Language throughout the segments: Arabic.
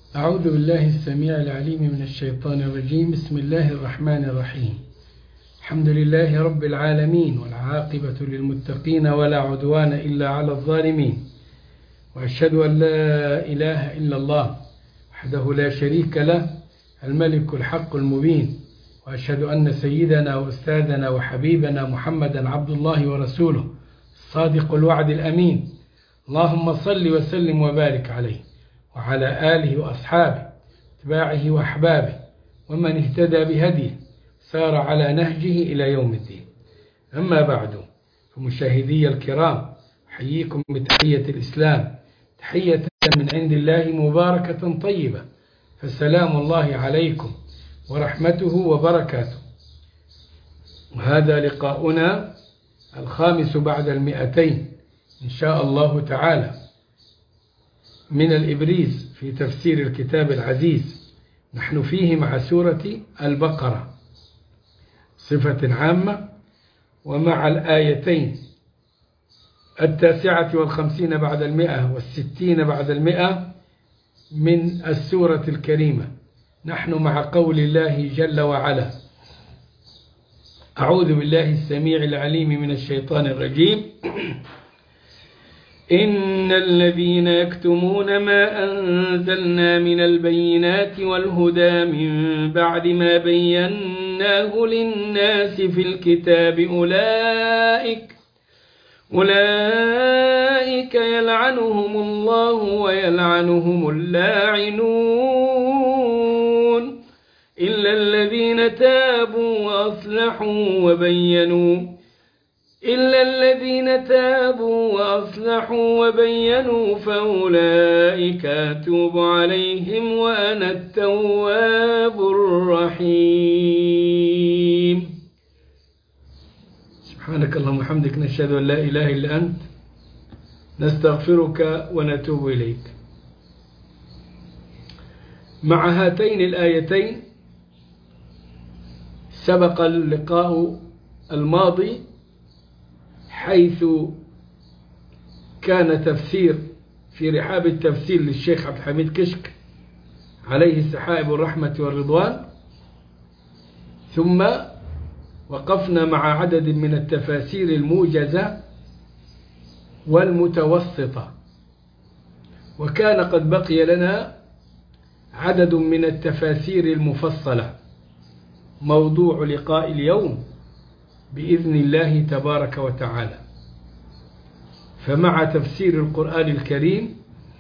أعوذ بالله السميع العليم من الشيطان الرجيم. بسم الله الرحمن الرحيم. الحمد لله رب العالمين، والعاقبة للمتقين، ولا عدوان إلا على الظالمين. وأشهد أن لا إله إلا الله وحده لا شريك له، الملك الحق المبين. وأشهد أن سيدنا وأستاذنا وحبيبنا محمدا عبد الله ورسوله الصادق الوعد الأمين. اللهم صل وسلم وبارك عليه وعلى آله وأصحابه اتباعه وأحبابه ومن اهتدى بهديه سار على نهجه إلى يوم الدين. أما بعد، فمشاهدي الكرام، أحييكم بتحية الإسلام، تحية من عند الله مباركة طيبة، فسلام الله عليكم ورحمته وبركاته. وهذا لقاؤنا الخامس بعد 200 إن شاء الله تعالى من الإبريز في تفسير الكتاب العزيز. نحن فيه مع سورة البقرة صفة عامة، ومع الآيتين 59 بعد 100 و60 بعد 100 من السورة الكريمة. نحن مع قول الله جل وعلا: أعوذ بالله السميع العليم من الشيطان الرجيم. إن الذين يكتمون ما أنزلنا من البينات والهدى من بعد ما بيناه للناس في الكتاب أولئك يلعنهم الله ويلعنهم اللاعنون إلا الذين تابوا وأصلحوا وبينوا فأولئك أتوب عليهم وأنا التواب الرحيم. سبحانك اللهم وبحمدك، نشهد أن لا إله إلا أنت، نستغفرك ونتوب إليك. مع هاتين الآيتين سبق اللقاء الماضي، حيث كان تفسير في رحاب التفسير للشيخ عبد الحميد كشك عليه سحائب الرحمة والرضوان، ثم وقفنا مع عدد من التفاسير الموجزة والمتوسطة، وكان قد بقي لنا عدد من التفاسير المفصلة، موضوع لقاء اليوم بإذن الله تبارك وتعالى. فمع تفسير القرآن الكريم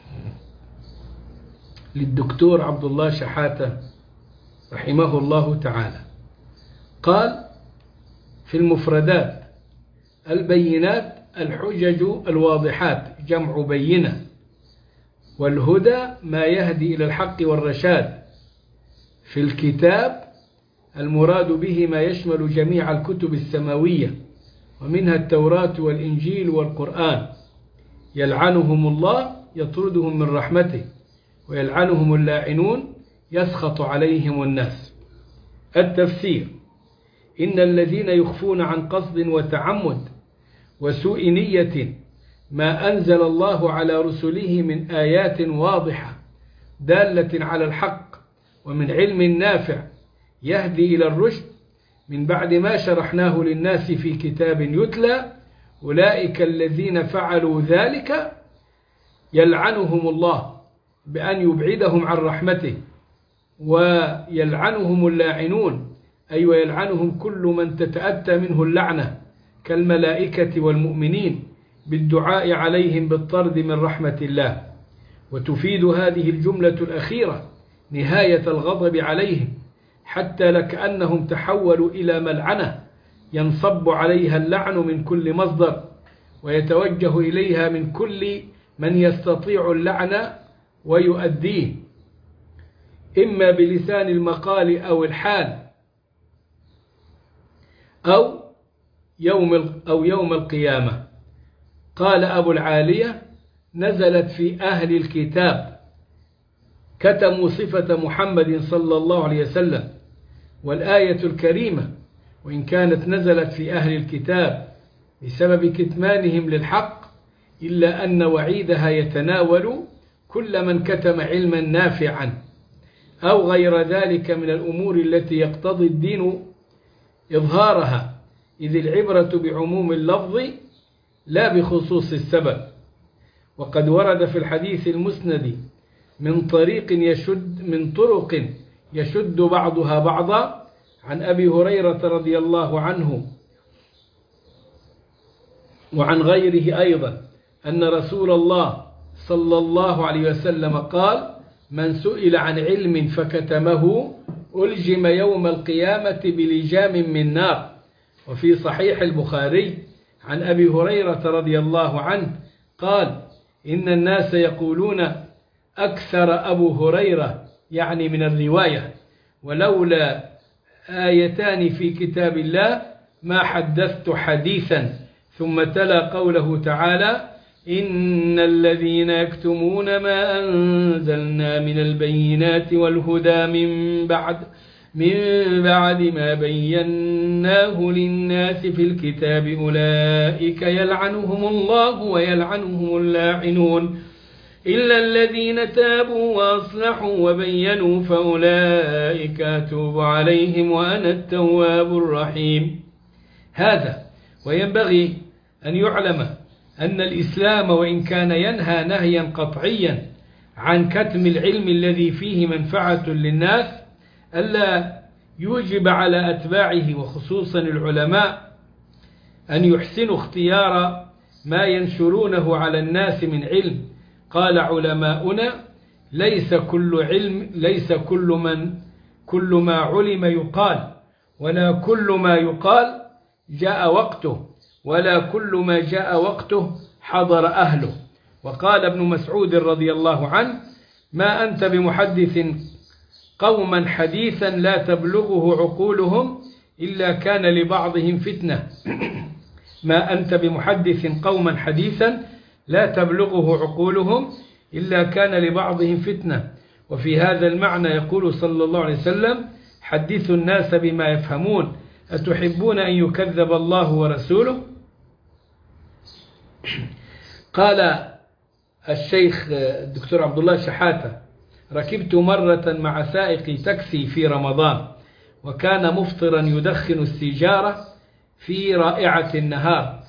للدكتور عبد الله شحاتة رحمه الله تعالى، قال في المفردات: البينات الحجج الواضحات جمع بينة، والهدى ما يهدي إلى الحق والرشاد. في الكتاب المراد به ما يشمل جميع الكتب السماوية، ومنها التوراة والإنجيل والقرآن. يلعنهم الله يطردهم من رحمته، ويلعنهم اللاعنون يسخط عليهم الناس. التفسير: إن الذين يخفون عن قصد وتعمد وسوء نية ما أنزل الله على رسله من آيات واضحة دالة على الحق، ومن علم نافع يهدي إلى الرشد، من بعد ما شرحناه للناس في كتاب يتلى، أولئك الذين فعلوا ذلك يلعنهم الله بأن يبعدهم عن رحمته، ويلعنهم اللاعنون، أي ويلعنهم كل من تتأتى منه اللعنة كالملائكة والمؤمنين بالدعاء عليهم بالطرد من رحمة الله. وتفيد هذه الجملة الأخيرة نهاية الغضب عليهم، حتى لكأنهم تحولوا إلى ملعنة ينصب عليها اللعن من كل مصدر، ويتوجه إليها من كل من يستطيع اللعن ويؤديه، إما بلسان المقال أو الحال أو يوم القيامة. قال أبو العالية: نزلت في أهل الكتاب، كتموا صفة محمد صلى الله عليه وسلم. والآية الكريمة وإن كانت نزلت في أهل الكتاب بسبب كتمانهم للحق، إلا أن وعيدها يتناول كل من كتم علما نافعا أو غير ذلك من الأمور التي يقتضي الدين إظهارها، إذ العبرة بعموم اللفظ لا بخصوص السبب. وقد ورد في الحديث المسند من طرق يشد بعضها بعضا عن أبي هريرة رضي الله عنه وعن غيره أيضا أن رسول الله صلى الله عليه وسلم قال: من سئل عن علم فكتمه ألجم يوم القيامة بلجام من نار. وفي صحيح البخاري عن أبي هريرة رضي الله عنه قال: إن الناس يقولون أكثر أبو هريرة، يعني من الرواية، ولولا آيتان في كتاب الله ما حدثت حديثا. ثم تلا قوله تعالى: إن الذين يكتمون ما أنزلنا من البينات والهدى من بعد ما بيناه للناس في الكتاب أولئك يلعنهم الله ويلعنهم اللاعنون إلا الذين تابوا وأصلحوا وبينوا فأولئك أتوب عليهم وأنا التواب الرحيم. هذا وينبغي أن يعلم أن الإسلام وإن كان ينهى نهيا قطعيا عن كتم العلم الذي فيه منفعة للناس، ألا يوجب على أتباعه وخصوصا العلماء أن يحسنوا اختيار ما ينشرونه على الناس من علم. قال علماؤنا: ليس كل ما علم يقال، ولا كل ما يقال جاء وقته، ولا كل ما جاء وقته حضر أهله. وقال ابن مسعود رضي الله عنه: ما أنت بمحدث قوما حديثا لا تبلغه عقولهم إلا كان لبعضهم فتنة. ما أنت بمحدث قوما حديثا لا تبلغه عقولهم إلا كان لبعضهم فتنة. وفي هذا المعنى يقول صلى الله عليه وسلم: حدثوا الناس بما يفهمون، أتحبون أن يكذب الله ورسوله؟ قال الشيخ الدكتور عبد الله شحاتة: ركبت مرة مع سائق تاكسي في رمضان، وكان مفطرا يدخن السيجارة في رائعة النهار،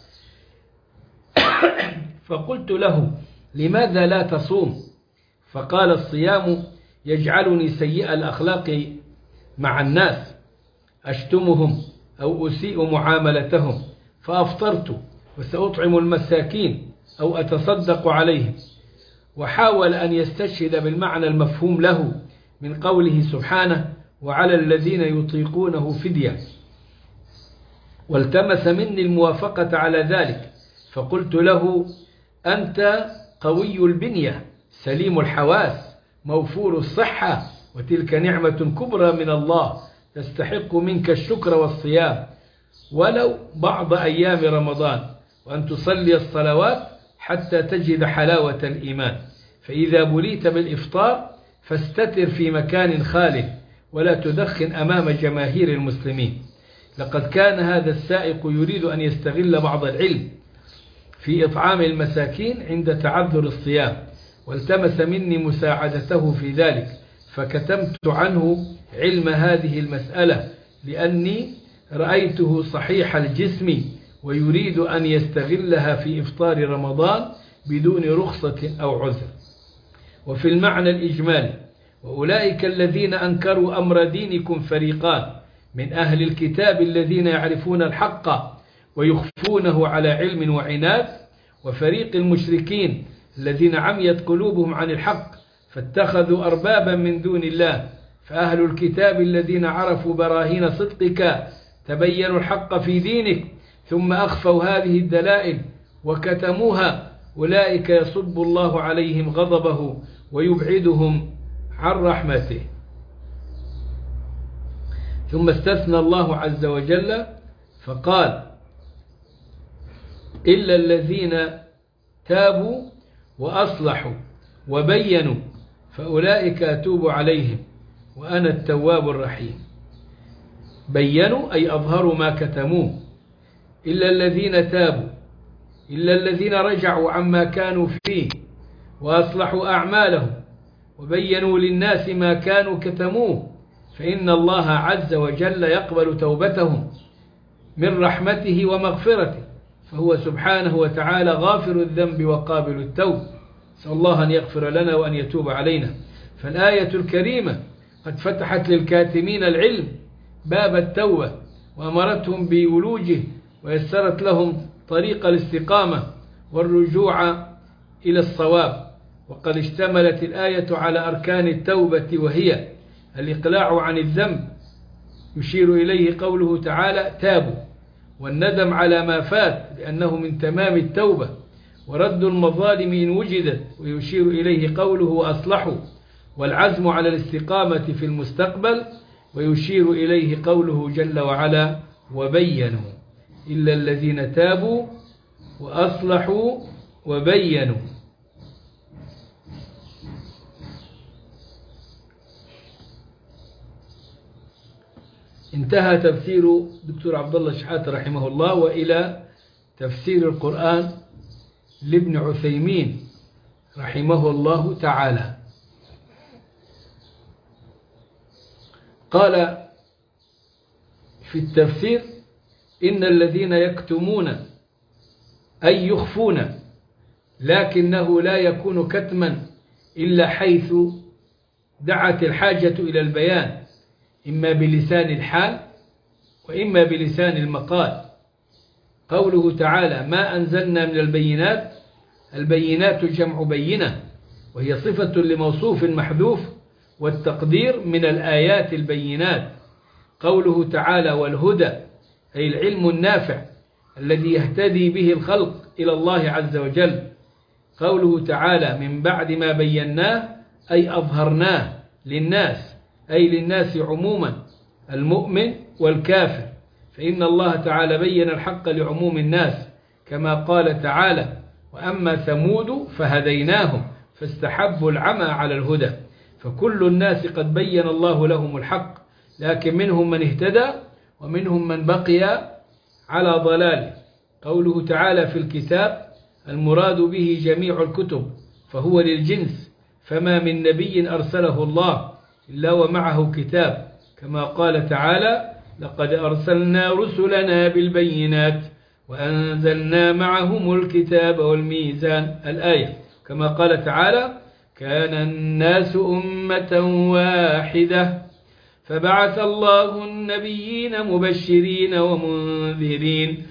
فقلت له: لماذا لا تصوم؟ فقال: الصيام يجعلني سيء الأخلاق مع الناس، أشتمهم أو أسيء معاملتهم، فأفطرت وسأطعم المساكين أو أتصدق عليهم. وحاول أن يستشهد بالمعنى المفهوم له من قوله سبحانه: وعلى الذين يطيقونه فدية، والتمس مني الموافقة على ذلك، فقلت له: أنت قوي البنية سليم الحواس موفور الصحة، وتلك نعمة كبرى من الله تستحق منك الشكر والصيام ولو بعض أيام رمضان، وأن تصلي الصلوات حتى تجد حلاوة الإيمان. فإذا بليت بالإفطار فاستتر في مكان خاله، ولا تدخن أمام جماهير المسلمين. لقد كان هذا السائق يريد أن يستغل بعض العلم في إطعام المساكين عند تعذر الصيام، والتمس مني مساعدته في ذلك، فكتمت عنه علم هذه المسألة لأني رأيته صحيح الجسم ويريد أن يستغلها في إفطار رمضان بدون رخصة أو عذر. وفي المعنى الإجمالي: وأولئك الذين أنكروا أمر دينكم فريقان: من أهل الكتاب الذين يعرفون الحق ويخفونه على علم وعناد، وفريق المشركين الذين عميت قلوبهم عن الحق فاتخذوا أربابا من دون الله. فأهل الكتاب الذين عرفوا براهين صدقك تبينوا الحق في دينك ثم أخفوا هذه الدلائل وكتموها، أولئك يصب الله عليهم غضبه ويبعدهم عن رحمته. ثم استثنى الله عز وجل فقال: إلا الذين تابوا وأصلحوا وبينوا فأولئك أتوب عليهم وأنا التواب الرحيم. بينوا أي أظهروا ما كتموه. إلا الذين تابوا، إلا الذين رجعوا عما كانوا فيه وأصلحوا أعمالهم وبينوا للناس ما كانوا كتموه، فإن الله عز وجل يقبل توبتهم من رحمته ومغفرته، فهو سبحانه وتعالى غافر الذنب وقابل التوب. نسأل الله أن يغفر لنا وأن يتوب علينا. فالآية الكريمة قد فتحت للكاتمين العلم باب التوبة وأمرتهم بولوجه، ويسرت لهم طريق الاستقامة والرجوع إلى الصواب. وقد اشتملت الآية على أركان التوبة، وهي الإقلاع عن الذنب يشير إليه قوله تعالى تابوا، والندم على ما فات لأنه من تمام التوبة، ورد المظالم إن وجدت ويشير إليه قوله وأصلحوا، والعزم على الاستقامة في المستقبل ويشير إليه قوله جل وعلا وبينوا إلا الذين تابوا وأصلحوا وبينوا. انتهى تفسير دكتور عبد الله شحاتة رحمه الله، وإلى تفسير القرآن لابن عثيمين رحمه الله تعالى. قال في التفسير إن الذين يكتمون أي يخفون، لكنه لا يكون كتما إلا حيث دعت الحاجة إلى البيان، إما بلسان الحال وإما بلسان المقال. قوله تعالى ما أنزلنا من البينات، البينات جمع بينة، وهي صفة لموصوف محذوف، والتقدير من الآيات البينات. قوله تعالى والهدى أي العلم النافع الذي يهتدي به الخلق إلى الله عز وجل. قوله تعالى من بعد ما بيناه أي أظهرناه للناس، أي للناس عموما المؤمن والكافر، فإن الله تعالى بين الحق لعموم الناس، كما قال تعالى وأما ثمود فهديناهم فاستحبوا العمى على الهدى. فكل الناس قد بين الله لهم الحق، لكن منهم من اهتدى ومنهم من بقي على ضلال. قوله تعالى في الكتاب المراد به جميع الكتب، فهو للجنس، فما من نبي أرسله الله إلا ومعه كتاب، كما قال تعالى لقد أرسلنا رسلنا بالبينات وأنزلنا معهم الكتاب والميزان الآية. كما قال تعالى كان الناس أمة واحدة فبعث الله النبيين مبشرين ومنذرين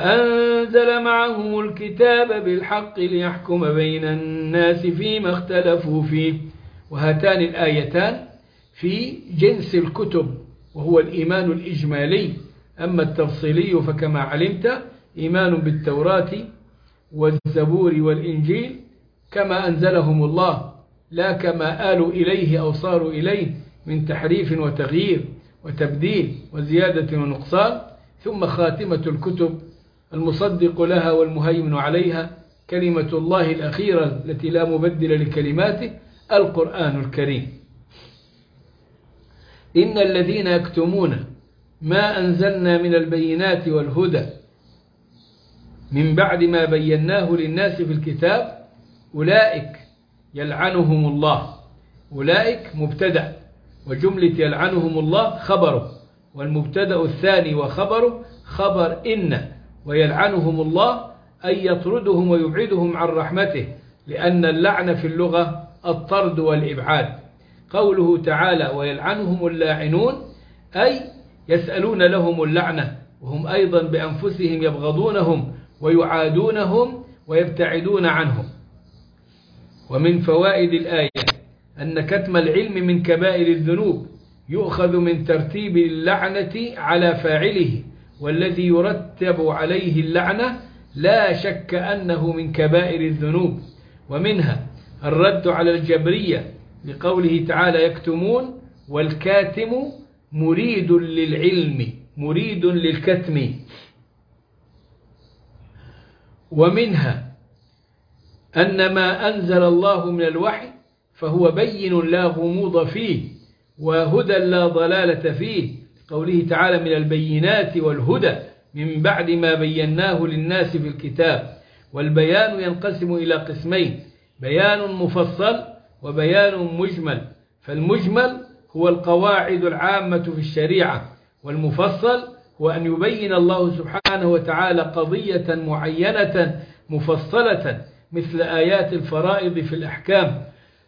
وأنزل معهم الكتاب بالحق ليحكم بين الناس فيما اختلفوا فيه. وهاتان الآيتان في جنس الكتب، وهو الإيمان الإجمالي. أما التفصيلي فكما علمت إيمان بالتوراة والزبور والإنجيل كما أنزلهم الله، لا كما آلوا إليه أو صاروا إليه من تحريف وتغيير وتبديل وزيادة ونقصان. ثم خاتمة الكتب المصدق لها والمهيمن عليها كلمة الله الأخيرة التي لا مبدل لكلماته، القرآن الكريم. إن الذين يكتمون ما أنزلنا من البينات والهدى من بعد ما بيناه للناس في الكتاب أولئك يلعنهم الله. أولئك مبتدأ، وجملة يلعنهم الله خبره، والمبتدأ الثاني وخبره خبر إن، ويلعنهم الله أي يطردهم ويبعدهم عن رحمته، لأن اللعن في اللغة الطرد والإبعاد. قوله تعالى ويلعنهم اللاعنون أي يسألون لهم اللعنة، وهم أيضا بأنفسهم يبغضونهم ويعادونهم ويبتعدون عنهم. ومن فوائد الآية أن كتم العلم من كبائر الذنوب يؤخذ من ترتيب اللعنة على فاعله، والذي يرتب عليه اللعنة لا شك أنه من كبائر الذنوب. ومنها الرد على الجبرية لقوله تعالى يكتمون، والكاتم مريد للعلم مريد للكتم. ومنها أن ما أنزل الله من الوحي فهو بين لا غموض فيه وهدى لا ضلالة فيه، قوله تعالى من البينات والهدى من بعد ما بيناه للناس في الكتاب. والبيان ينقسم إلى قسمين: بيان مفصل وبيان مجمل، فالمجمل هو القواعد العامة في الشريعة، والمفصل هو أن يبين الله سبحانه وتعالى قضية معينة مفصلة مثل آيات الفرائض في الأحكام،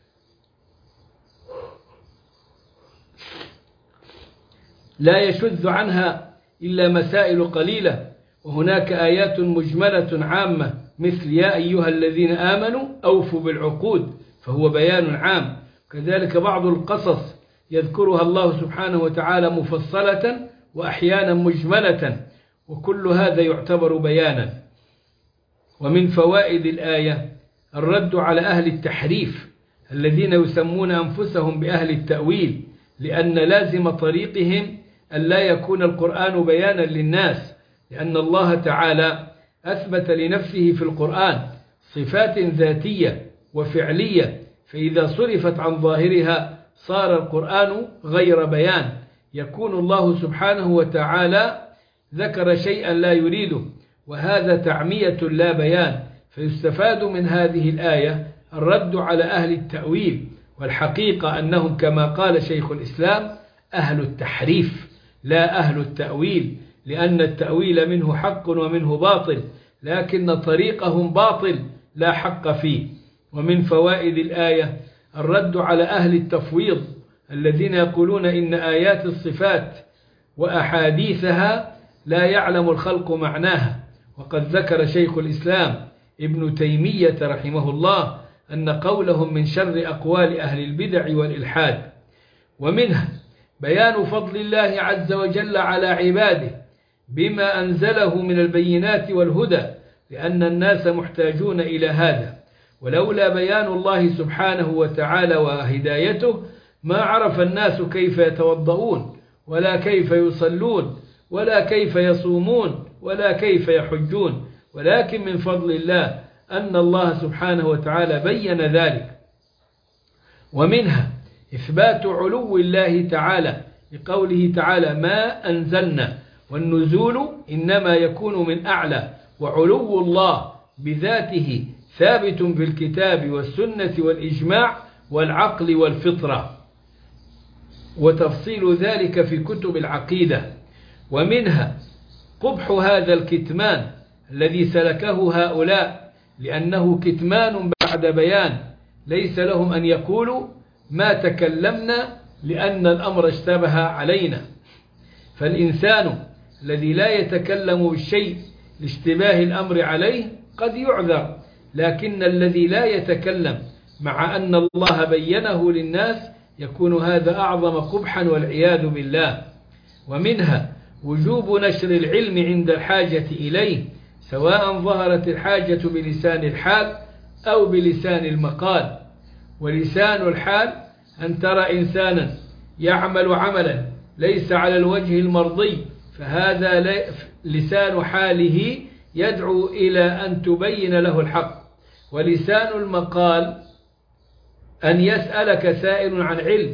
لا يشذ عنها إلا مسائل قليلة. وهناك آيات مجملة عامة مثل يا أيها الذين آمنوا أوفوا بالعقود، فهو بيان عام. كذلك بعض القصص يذكرها الله سبحانه وتعالى مفصلة وأحيانا مجملة، وكل هذا يعتبر بيانا. ومن فوائد الآية الرد على أهل التحريف الذين يسمون أنفسهم بأهل التأويل، لأن لازم طريقهم أن لا يكون القرآن بيانا للناس، لأن الله تعالى أثبت لنفسه في القرآن صفات ذاتية وفعلية، فإذا صرفت عن ظاهرها صار القرآن غير بيان، يكون الله سبحانه وتعالى ذكر شيئا لا يريده، وهذا تعمية لا بيان. فيستفاد من هذه الآية الرد على أهل التأويل، والحقيقة أنهم كما قال شيخ الإسلام أهل التحريف لا أهل التأويل، لأن التأويل منه حق ومنه باطل، لكن طريقهم باطل لا حق فيه. ومن فوائد الآية الرد على أهل التفويض الذين يقولون إن آيات الصفات وأحاديثها لا يعلم الخلق معناها، وقد ذكر شيخ الإسلام ابن تيمية رحمه الله أن قولهم من شر أقوال أهل البدع والإلحاد. ومنها بيان فضل الله عز وجل على عباده بما أنزله من البينات والهدى، لأن الناس محتاجون إلى هذا، ولولا بيان الله سبحانه وتعالى وهدايته ما عرف الناس كيف يتوضؤون ولا كيف يصلون ولا كيف يصومون ولا كيف يحجون، ولكن من فضل الله أن الله سبحانه وتعالى بين ذلك. ومنها إثبات علو الله تعالى بقوله تعالى ما أنزلنا، والنزول إنما يكون من أعلى، وعلو الله بذاته ثابت في الكتاب والسنة والإجماع والعقل والفطرة، وتفصيل ذلك في كتب العقيدة. ومنها قبح هذا الكتمان الذي سلكه هؤلاء، لأنه كتمان بعد بيان، ليس لهم أن يقولوا ما تكلمنا لأن الأمر اشتبه علينا. فالإنسان الذي لا يتكلم بالشيء لاشتباه الأمر عليه قد يعذر، لكن الذي لا يتكلم مع أن الله بينه للناس يكون هذا أعظم قبحا والعياذ بالله. ومنها وجوب نشر العلم عند الحاجة إليه، سواء ظهرت الحاجة بلسان الحال أو بلسان المقال. ولسان الحال أن ترى إنسانا يعمل عملا ليس على الوجه المرضي، فهذا لسان حاله يدعو إلى أن تبين له الحق. ولسان المقال أن يسألك سائل عن علم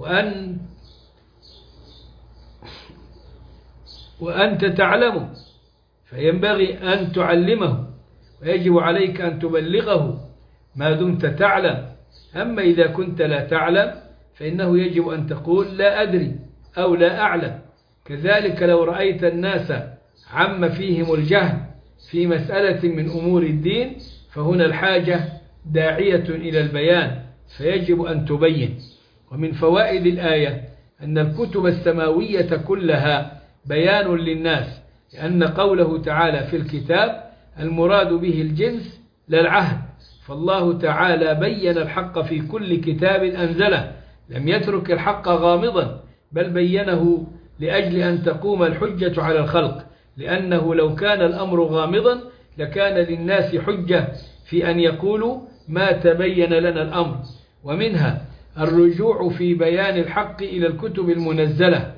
وأنت تعلمه، فينبغي أن تعلمه، ويجب عليك أن تبلغه ما دمت تعلم. أما إذا كنت لا تعلم فإنه يجب أن تقول لا أدري أو لا أعلم. كذلك لو رأيت الناس عم فيهم الجهل في مسألة من أمور الدين، فهنا الحاجة داعية إلى البيان، فيجب أن تبين. ومن فوائد الآية أن الكتب السماوية كلها بيان للناس، لأن قوله تعالى في الكتاب المراد به الجنس لا العهد، فالله تعالى بين الحق في كل كتاب أنزله، لم يترك الحق غامضا، بل بينه لأجل أن تقوم الحجة على الخلق، لأنه لو كان الأمر غامضا لكان للناس حجة في أن يقولوا ما تبين لنا الأمر. ومنها الرجوع في بيان الحق إلى الكتب المنزلة.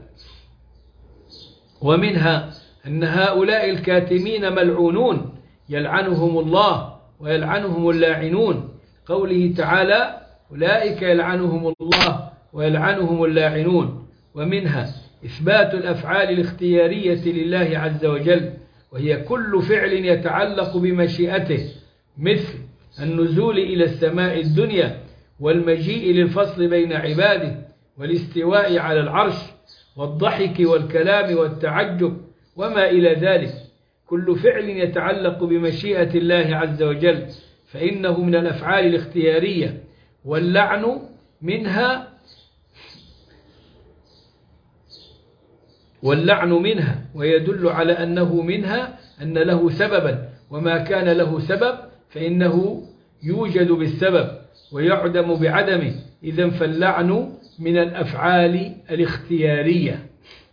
ومنها أن هؤلاء الكاتمين ملعونون يلعنهم الله ويلعنهم اللاعنون، قوله تعالى أولئك يلعنهم الله ويلعنهم اللاعنون. ومنها إثبات الأفعال الاختيارية لله عز وجل، وهي كل فعل يتعلق بمشيئته، مثل النزول إلى السماء الدنيا والمجيء للفصل بين عباده والاستواء على العرش والضحك والكلام والتعجب وما إلى ذلك، كل فعل يتعلق بمشيئة الله عز وجل فإنه من الأفعال الاختيارية، واللعن منها ويدل على أنه منها أن له سببا، وما كان له سبب فإنه يوجد بالسبب ويعدم بعدمه، إذن فاللعن من الأفعال الاختيارية.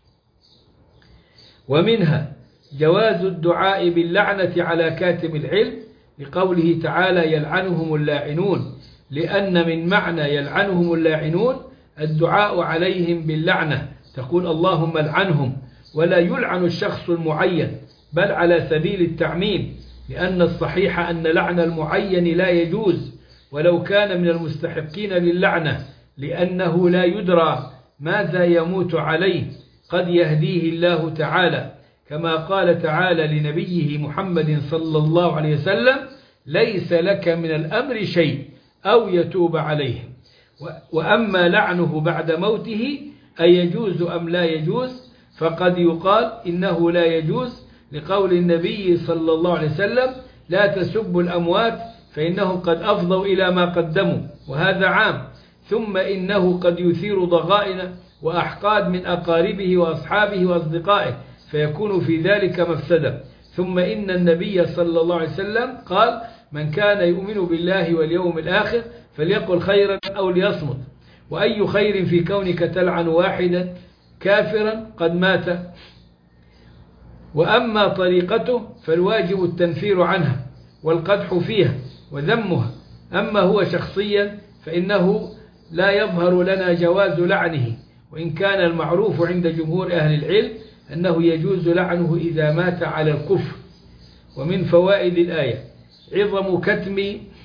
ومنها جواز الدعاء باللعنة على كاتم العلم لقوله تعالى يلعنهم اللاعنون، لأن من معنى يلعنهم اللاعنون الدعاء عليهم باللعنة، تقول اللهم العنهم، ولا يلعن الشخص المعين بل على سبيل التعميم، لأن الصحيح أن لعن المعين لا يجوز ولو كان من المستحقين للعنة، لأنه لا يدرى ماذا يموت عليه، قد يهديه الله تعالى، كما قال تعالى لنبيه محمد صلى الله عليه وسلم ليس لك من الأمر شيء أو يتوب عليهم. وأما لعنه بعد موته أيجوز أم لا يجوز، فقد يقال إنه لا يجوز لقول النبي صلى الله عليه وسلم لا تسبوا الأموات فإنهم قد أفضوا إلى ما قدموا، وهذا عام. ثم إنه قد يثير ضغائن وأحقاد من أقاربه وأصحابه وأصدقائه فيكون في ذلك مفسدة. ثم إن النبي صلى الله عليه وسلم قال من كان يؤمن بالله واليوم الآخر فليقل خيرا أو ليصمت، وأي خير في كونك تلعن واحدا كافرا قد مات. وأما طريقته فالواجب التنفير عنها والقدح فيها وذمها، أما هو شخصيا فإنه لا يظهر لنا جواز لعنه، وإن كان المعروف عند جمهور أهل العلم أنه يجوز لعنه إذا مات على الكفر. ومن فوائد الآية عظم كتم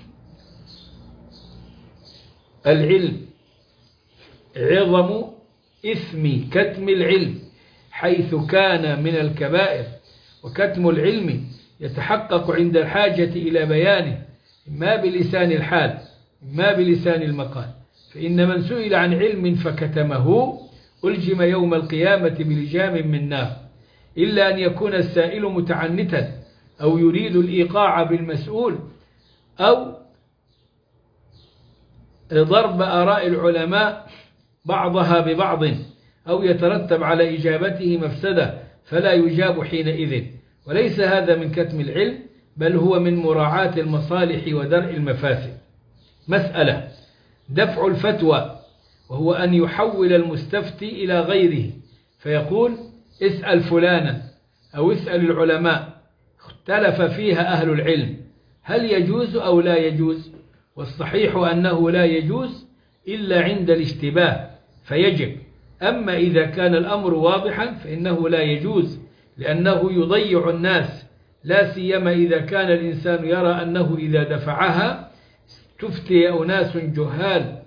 العلم، عظم إثم كتم العلم حيث كان من الكبائر، وكتم العلم يتحقق عند الحاجة إلى بيانه إما بلسان الحال إما بلسان المقال، فإن من سئل عن علم فكتمه ألجم يوم القيامة بلجام من نار، إلا أن يكون السائل متعنتا أو يريد الإيقاع بالمسؤول أو ضرب آراء العلماء بعضها ببعض، أو يترتب على إجابته مفسدة فلا يجاب حينئذ، وليس هذا من كتم العلم بل هو من مراعاة المصالح ودرء المفاسد. مسألة دفع الفتوى، وهو أن يحول المستفتي إلى غيره فيقول اسأل فلانا أو اسأل العلماء، اختلف فيها أهل العلم هل يجوز أو لا يجوز، والصحيح أنه لا يجوز إلا عند الاشتباه فيجب، أما إذا كان الأمر واضحا فإنه لا يجوز، لأنه يضيع الناس، لا سيما إذا كان الإنسان يرى أنه إذا دفعها تفتي أناس جهال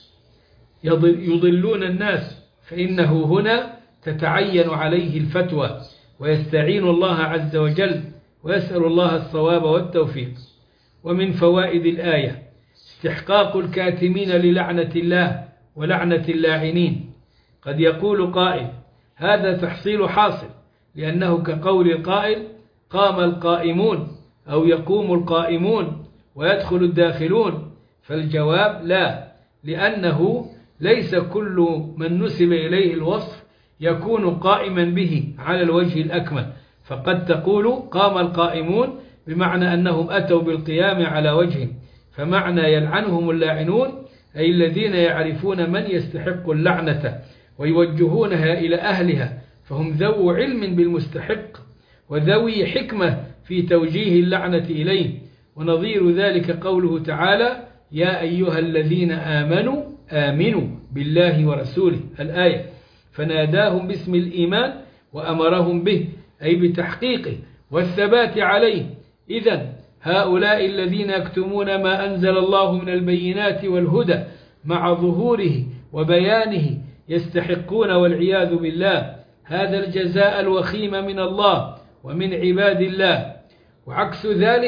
يضلون الناس، فإنه هنا تتعين عليه الفتوى ويستعين الله عز وجل ويسأل الله الصواب والتوفيق. ومن فوائد الآية استحقاق الكاتمين للعنة الله ولعنة اللاعنين. قد يقول قائل هذا تحصيل حاصل، لأنه كقول القائل قام القائمون أو يقوم القائمون ويدخل الداخلون، فالجواب لا، لأنه ليس كل من نسب إليه الوصف يكون قائما به على الوجه الأكمل، فقد تقول قام القائمون بمعنى أنهم أتوا بالقيام على وجه، فمعنى يلعنهم اللاعنون أي الذين يعرفون من يستحق اللعنة ويوجهونها إلى أهلها، فهم ذو علم بالمستحق وذوي حكمة في توجيه اللعنة إليه. ونظير ذلك قوله تعالى يا أيها الذين آمنوا آمنوا بالله ورسوله الآية، فناداهم باسم الإيمان وأمرهم به أي بتحقيقه والثبات عليه. إذن هؤلاء الذين يكتمون ما أنزل الله من البينات والهدى مع ظهوره وبيانه يستحقون والعياذ بالله هذا الجزاء الوخيم من الله ومن عباد الله. وعكس ذلك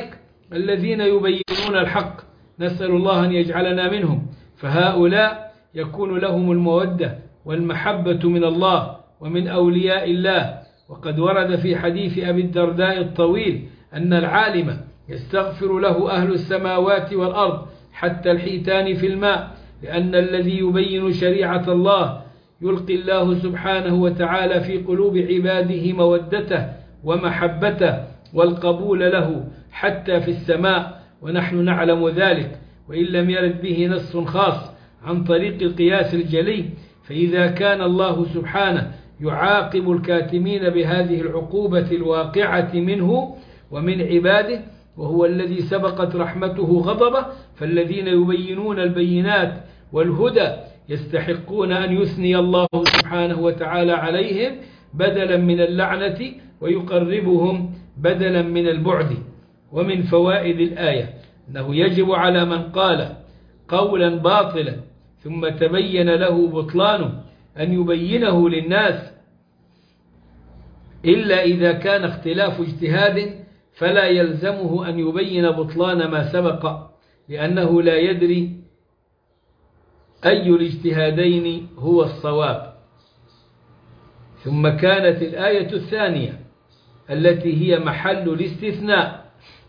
الذين يبينون الحق، نسأل الله أن يجعلنا منهم. فهؤلاء يكون لهم المودة والمحبة من الله ومن أولياء الله. وقد ورد في حديث أبي الدرداء الطويل أن العالم يستغفر له أهل السماوات والأرض حتى الحيتان في الماء، لأن الذي يبين شريعة الله يلقي الله سبحانه وتعالى في قلوب عباده مودته ومحبته والقبول له حتى في السماء، ونحن نعلم ذلك وإن لم يرد به نص خاص عن طريق القياس الجلي. فإذا كان الله سبحانه يعاقب الكاتمين بهذه العقوبة الواقعة منه ومن عباده، وهو الذي سبقت رحمته غضبه، فالذين يبينون البينات والهدى يستحقون أن يثني الله سبحانه وتعالى عليهم بدلا من اللعنة ويقربهم بدلا من البعد. ومن فوائد الآية أنه يجب على من قال قولا باطلا ثم تبين له بطلانه أن يبينه للناس، إلا إذا كان اختلاف اجتهاد فلا يلزمه أن يبين بطلان ما سبق، لأنه لا يدري أي الاجتهادين هو الصواب. ثم كانت الآية الثانية التي هي محل الاستثناء: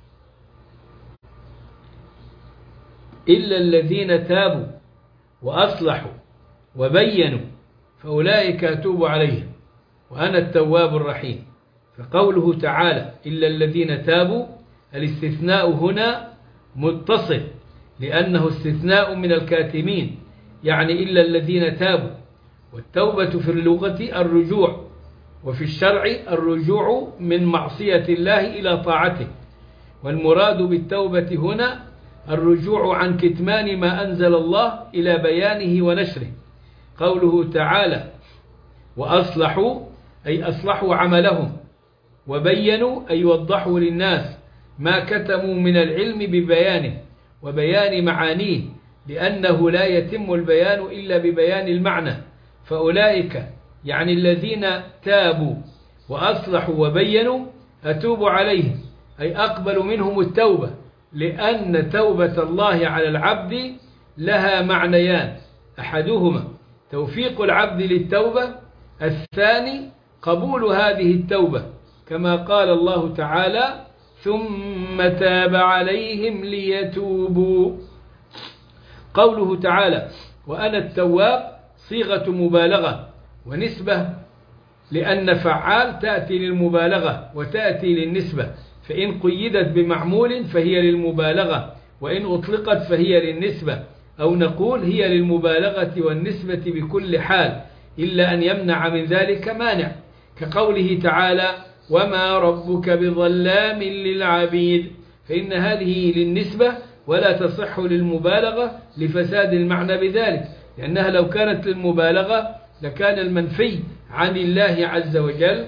إلا الذين تابوا وأصلحوا وبينوا فأولئك أتوب عليهم وأنا التواب الرحيم. فقوله تعالى إلا الذين تابوا، الاستثناء هنا متصل لأنه استثناء من الكاتمين، يعني إلا الذين تابوا. والتوبة في اللغة الرجوع، وفي الشرع الرجوع من معصية الله إلى طاعته. والمراد بالتوبة هنا الرجوع عن كتمان ما أنزل الله إلى بيانه ونشره. قوله تعالى وأصلحوا أي أصلحوا عملهم، وبينوا أي وضحوا للناس ما كتموا من العلم ببيانه وبيان معانيه، لأنه لا يتم البيان إلا ببيان المعنى. فأولئك يعني الذين تابوا وأصلحوا وبينوا أتوب عليهم أي أقبل منهم التوبة، لأن توبة الله على العبد لها معنيان: أحدهما توفيق العبد للتوبة، الثاني قبول هذه التوبة، كما قال الله تعالى ثم تاب عليهم ليتوبوا. قوله تعالى وأنا التواب صيغة مبالغة ونسبة، لأن فعال تأتي للمبالغة وتأتي للنسبة، فإن قيدت بمعمول فهي للمبالغة، وإن أطلقت فهي للنسبة، أو نقول هي للمبالغة والنسبة بكل حال، إلا أن يمنع من ذلك مانع، كقوله تعالى وما ربك بظلام للعبيد، فإن هذه للنسبة ولا تصح للمبالغة لفساد المعنى بذلك، لأنها لو كانت للمبالغة لكان المنفي عن الله عز وجل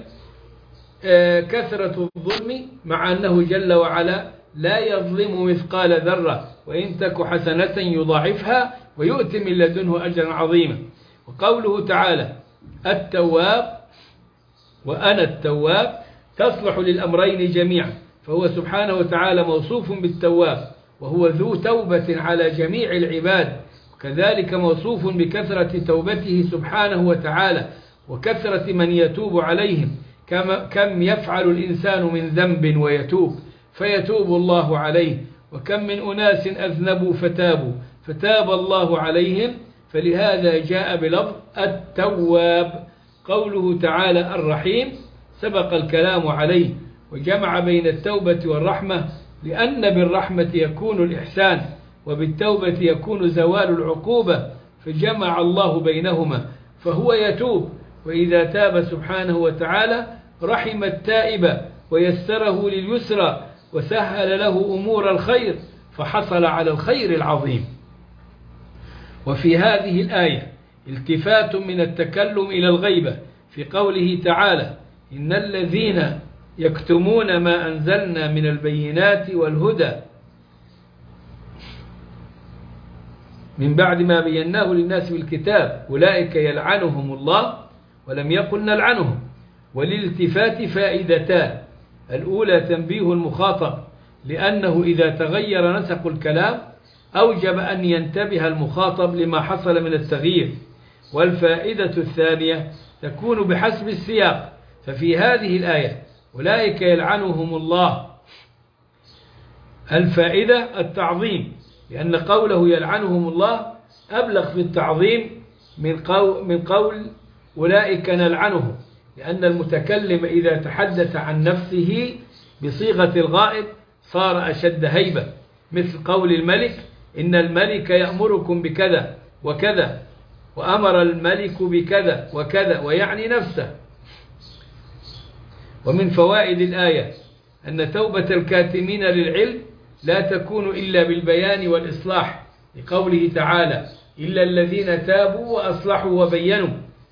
كثرة الظلم، مع أنه جل وعلا لا يظلم مثقال ذرة وإن تك حسنة يضاعفها ويؤتي من لدنه أجرا عظيما. وقوله تعالى التواب وأنا التواب تصلح للأمرين جميعا، فهو سبحانه وتعالى موصوف بالتواب وهو ذو توبة على جميع العباد، وكذلك موصوف بكثرة توبته سبحانه وتعالى وكثرة من يتوب عليهم. كم يفعل الإنسان من ذنب ويتوب فيتوب الله عليه، وكم من أناس أذنبوا فتاب الله عليهم، فلهذا جاء بلفظ التواب. قوله تعالى الرحيم سبق الكلام عليه، وجمع بين التوبة والرحمة، لأن بالرحمة يكون الإحسان وبالتوبة يكون زوال العقوبة، فجمع الله بينهما، فهو يتوب، وإذا تاب سبحانه وتعالى رحم التائب ويسره لليسرى وسهل له أمور الخير فحصل على الخير العظيم. وفي هذه الآية التفات من التكلم إلى الغيبة في قوله تعالى إن الذين يكتمون ما أنزلنا من البينات والهدى من بعد ما بيناه للناس بالكتاب أولئك يلعنهم الله، ولم يقل نلعنهم. وللالتفات فائدتان: الأولى تنبيه المخاطب لأنه إذا تغير نسق الكلام أوجب أن ينتبه المخاطب لما حصل من التغيير. والفائدة الثانية تكون بحسب السياق، ففي هذه الآية أولئك يلعنهم الله، الفائدة التعظيم، لأن قوله يلعنهم الله أبلغ في التعظيم من قول أولئك نلعنهم، لأن المتكلم إذا تحدث عن نفسه بصيغة الغائب صار أشد هيبة، مثل قول الملك إن الملك يأمركم بكذا وكذا، وأمر الملك بكذا وكذا، ويعني نفسه. ومن فوائد الآية أن توبة الكاتمين للعلم لا تكون إلا بالبيان والإصلاح، لقوله تعالى إلا الذين تابوا وأصلحوا وبينوا،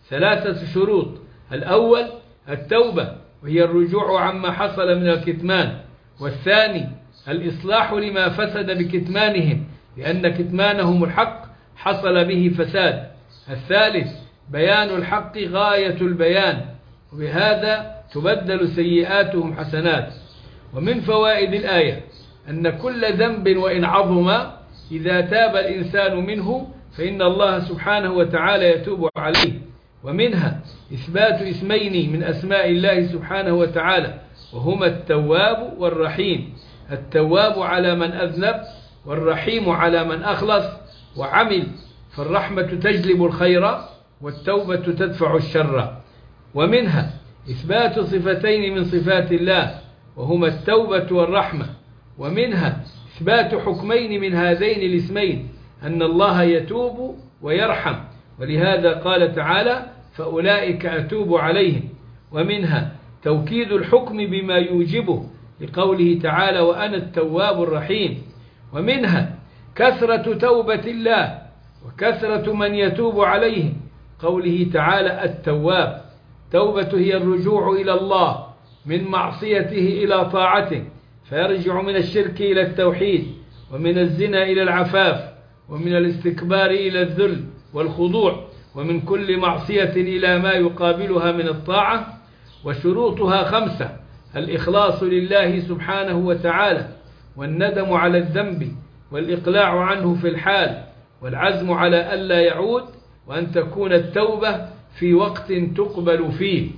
3 شروط: الأول التوبة وهي الرجوع عما حصل من الكتمان، والثاني الإصلاح لما فسد بكتمانهم لأن كتمانهم الحق حصل به فساد، الثالث بيان الحق غاية البيان، وبهذا تبدل سيئاتهم حسنات. ومن فوائد الآية أن كل ذنب وإن عظم إذا تاب الإنسان منه فإن الله سبحانه وتعالى يتوب عليه، ومنها إثبات اسمين من أسماء الله سبحانه وتعالى وهما التواب والرحيم، التواب على من أذنب والرحيم على من أخلص وعمل، فالرحمة تجلب الخير والتوبة تدفع الشر. ومنها إثبات صفتين من صفات الله وهما التوبة والرحمة، ومنها إثبات حكمين من هذين الاسمين أن الله يتوب ويرحم، ولهذا قال تعالى فأولئك أتوب عليهم. ومنها توكيد الحكم بما يوجبه لقوله تعالى وأنا التواب الرحيم. ومنها كثرة توبة الله وكثرة من يتوب عليه، قوله تعالى التواب، توبة هي الرجوع إلى الله من معصيته إلى طاعته، فيرجع من الشرك إلى التوحيد، ومن الزنا إلى العفاف، ومن الاستكبار إلى الذل والخضوع، ومن كل معصية إلى ما يقابلها من الطاعة. وشروطها 5: الإخلاص لله سبحانه وتعالى، والندم على الذنب، والإقلاع عنه في الحال، والعزم على ألا يعود، وأن تكون التوبة في وقت تقبل فيه.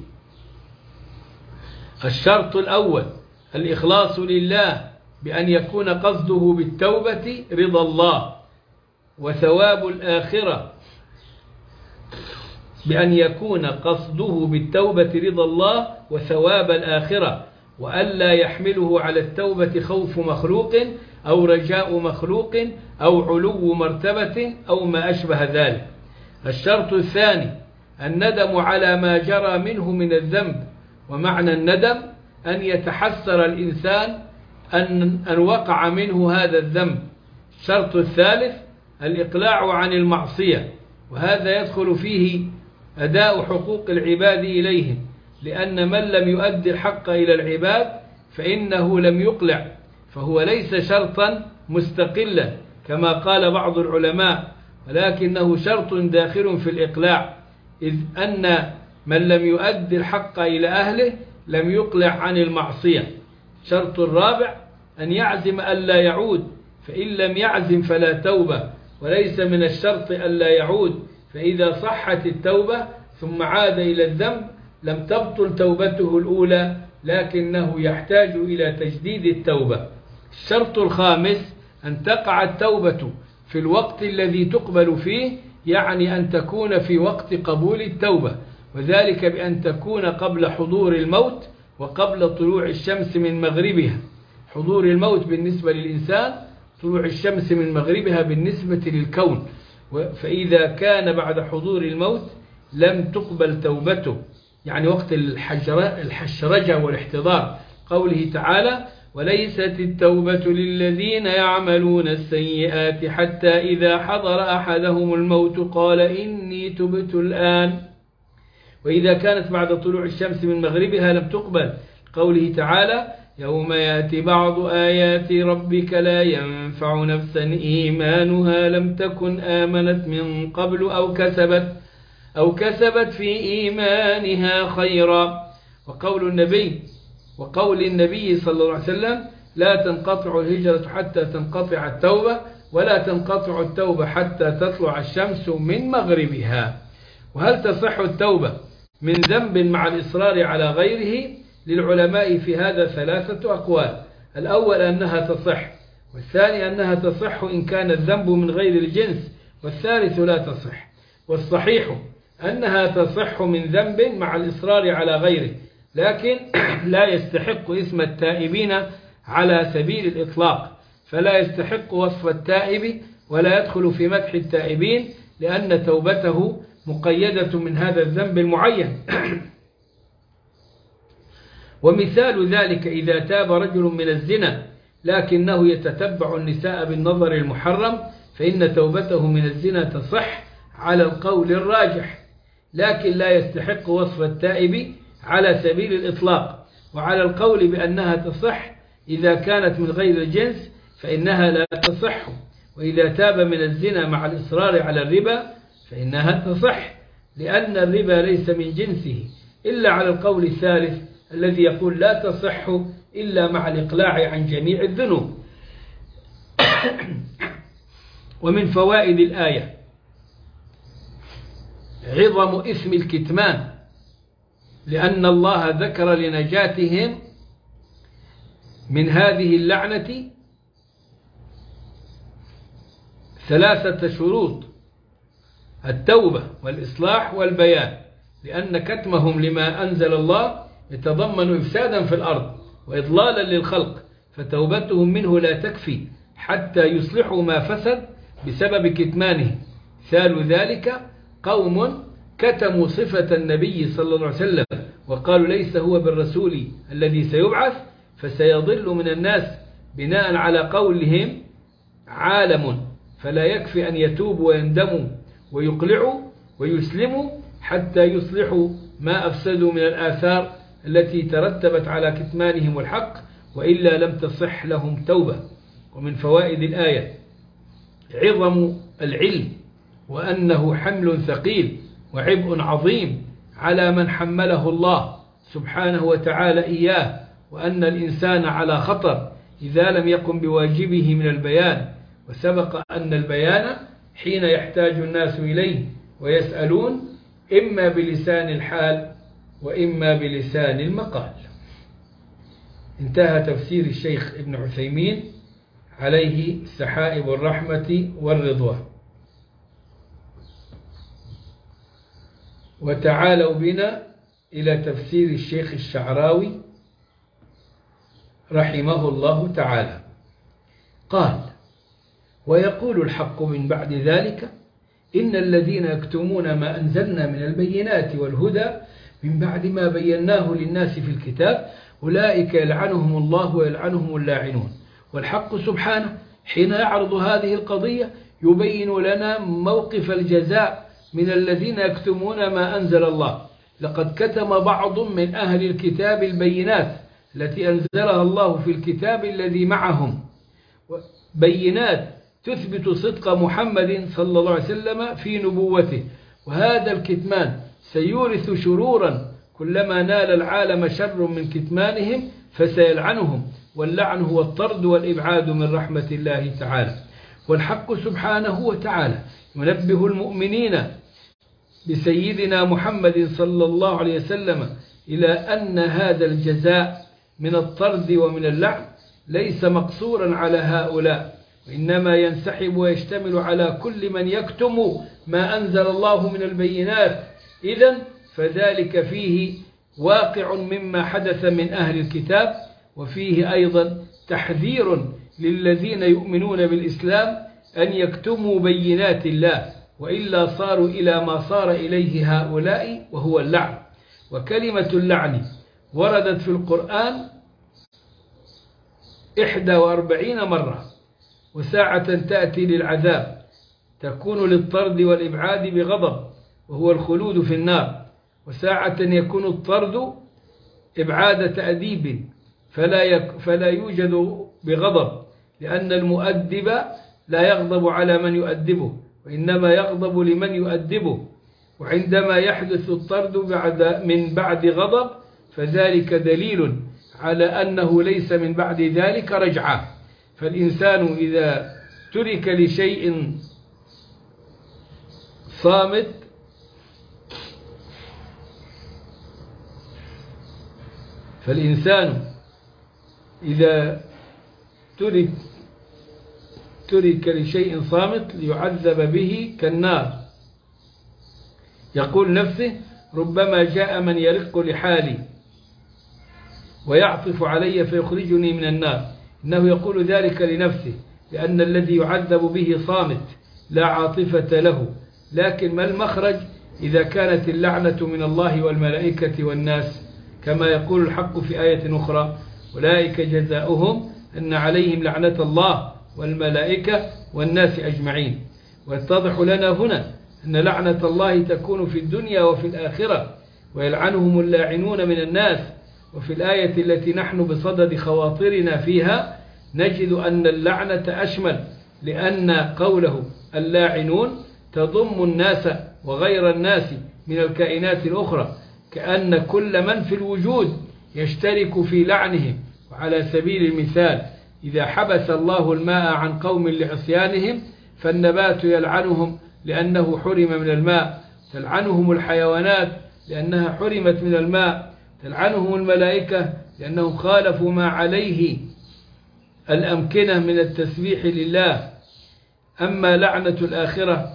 الشرط الأول الإخلاص لله بأن يكون قصده بالتوبة رضا الله وثواب الآخرة، بأن يكون قصده بالتوبة رضا الله وثواب الآخرة، وألا يحمله على التوبة خوف مخلوق أو رجاء مخلوق أو علو مرتبة أو ما أشبه ذلك. الشرط الثاني الندم على ما جرى منه من الذنب، ومعنى الندم أن يتحسر الإنسان أن وقع منه هذا الذنب. الشرط الثالث الإقلاع عن المعصية، وهذا يدخل فيه أداء حقوق العباد إليهم، لأن من لم يؤدي الحق إلى العباد فإنه لم يقلع، فهو ليس شرطا مستقلا كما قال بعض العلماء، ولكنه شرط داخل في الإقلاع، إذ أن من لم يؤدي الحق إلى أهله لم يقلع عن المعصية. الشرط الرابع أن يعزم ألا يعود، فإن لم يعزم فلا توبة، وليس من الشرط ألا يعود، فإذا صحت التوبة ثم عاد إلى الذنب لم تبطل توبته الأولى، لكنه يحتاج إلى تجديد التوبة. الشرط الخامس أن تقع التوبة في الوقت الذي تقبل فيه، يعني أن تكون في وقت قبول التوبة، وذلك بأن تكون قبل حضور الموت وقبل طلوع الشمس من مغربها. حضور الموت بالنسبة للإنسان، طلوع الشمس من مغربها بالنسبة للكون، فإذا كان بعد حضور الموت لم تقبل توبته، يعني وقت الحشرجة والاحتضار، قوله تعالى وليست التوبة للذين يعملون السيئات حتى إذا حضر أحدهم الموت قال إني تبت الآن. وإذا كانت بعد طلوع الشمس من مغربها لم تقبل، قوله تعالى يوم يأتي بعض آيات ربك لا ينفع نفسا إيمانها لم تكن آمنت من قبل أو كسبت في إيمانها خيرا. وقول النبي صلى الله عليه وسلم لا تنقطع الهجرة حتى تنقطع التوبة، ولا تنقطع التوبة حتى تطلع الشمس من مغربها. وهل تصح التوبة من ذنب مع الإصرار على غيره؟ للعلماء في هذا 3 أقوال. الأول أنها تصح، والثاني أنها تصح إن كان الذنب من غير الجنس، والثالث لا تصح. والصحيح أنها تصح من ذنب مع الإصرار على غيره، لكن لا يستحق اسم التائبين على سبيل الإطلاق، فلا يستحق وصف التائب ولا يدخل في مدح التائبين، لأن توبته مقيدة من هذا الذنب المعين. ومثال ذلك إذا تاب رجل من الزنا لكنه يتتبع النساء بالنظر المحرم، فإن توبته من الزنا تصح على القول الراجح، لكن لا يستحق وصف التائب على سبيل الإطلاق. وعلى القول بأنها تصح إذا كانت من غير الجنس فإنها لا تصح، وإذا تاب من الزنا مع الإصرار على الربا فإنها تصح، لأن الربا ليس من جنسه، إلا على القول الثالث الذي يقول لا تصح إلا مع الإقلاع عن جميع الذنوب. ومن فوائد الآية عظم اسم الكتمان، لأن الله ذكر لنجاتهم من هذه اللعنة 3 شروط: التوبة والإصلاح والبيان، لأن كتمهم لما أنزل الله يتضمن إفسادا في الأرض وإضلالا للخلق، فتوبتهم منه لا تكفي حتى يصلحوا ما فسد بسبب كتمانه. مثال ذلك قوم كتموا صفة النبي صلى الله عليه وسلم وقالوا ليس هو بالرسول الذي سيبعث، فسيضل من الناس بناء على قولهم عالم، فلا يكفي أن يتوبوا ويندموا ويقلعوا ويسلموا حتى يصلحوا ما أفسدوا من الآثار التي ترتبت على كتمانهم الحق، وإلا لم تصح لهم توبة. ومن فوائد الآية عظم العلم، وأنه حمل ثقيل وعبء عظيم على من حمله الله سبحانه وتعالى إياه، وأن الإنسان على خطر إذا لم يقم بواجبه من البيان. وسبق أن البيان حين يحتاج الناس إليه ويسألون إما بلسان الحال وإما بلسان المقال. انتهى تفسير الشيخ ابن عثيمين عليه سحائب الرحمة والرضوان. وتعالوا بنا إلى تفسير الشيخ الشعراوي رحمه الله تعالى. قال: ويقول الحق من بعد ذلك: إن الذين يكتمون ما أنزلنا من البينات والهدى من بعد ما بيناه للناس في الكتاب أولئك يلعنهم الله ويلعنهم اللاعنون. والحق سبحانه حين يعرض هذه القضية يبين لنا موقف الجزاء من الذين يكتمون ما أنزل الله. لقد كتم بعض من أهل الكتاب البينات التي أنزلها الله في الكتاب الذي معهم، بينات تثبت صدق محمد صلى الله عليه وسلم في نبوته، وهذا الكتمان سيورث شرورا، كلما نال العالم شر من كتمانهم فسيلعنهم، واللعن هو الطرد والإبعاد من رحمة الله تعالى. والحق سبحانه وتعالى ينبه المؤمنين بسيدنا محمد صلى الله عليه وسلم إلى أن هذا الجزاء من الطرد ومن اللعن ليس مقصورا على هؤلاء، وإنما ينسحب ويشتمل على كل من يكتم ما أنزل الله من البينات. إذن فذلك فيه واقع مما حدث من أهل الكتاب، وفيه أيضا تحذير للذين يؤمنون بالإسلام أن يكتموا بينات الله، وإلا صاروا إلى ما صار إليه هؤلاء وهو اللعن. وكلمة اللعن وردت في القرآن 41 مرة، وساعة تأتي للعذاب تكون للطرد والإبعاد بغضب وهو الخلود في النار، وساعة يكون الطرد إبعاد تأديب فلا يوجد بغضب، لأن المؤدب لا يغضب على من يؤدبه وإنما يغضب لمن يؤدبه. وعندما يحدث الطرد من بعد غضب فذلك دليل على أنه ليس من بعد ذلك رجعة. فالإنسان إذا ترك لشيء صامت ترك لشيء صامت ليعذب به كالنار. يقول نفسه: ربما جاء من يرق لحالي ويعطف علي فيخرجني من النار. إنه يقول ذلك لنفسه، لأن الذي يعذب به صامت لا عاطفة له. لكن ما المخرج إذا كانت اللعنة من الله والملائكة والناس؟ كما يقول الحق في آية أخرى: أولئك جزاؤهم أن عليهم لعنة الله والملائكة والناس أجمعين. ويتضح لنا هنا أن لعنة الله تكون في الدنيا وفي الآخرة، ويلعنهم اللاعنون من الناس. وفي الآية التي نحن بصدد خواطرنا فيها نجد أن اللعنة أشمل، لأن قوله اللاعنون تضم الناس وغير الناس من الكائنات الأخرى، كأن كل من في الوجود يشترك في لعنهم. وعلى سبيل المثال، إذا حبس الله الماء عن قوم لعصيانهم فالنبات يلعنهم لأنه حرم من الماء، تلعنهم الحيوانات لأنها حرمت من الماء، تلعنهم الملائكة لأنهم خالفوا ما عليه الأمكنة من التسبيح لله. أما لعنة الآخرة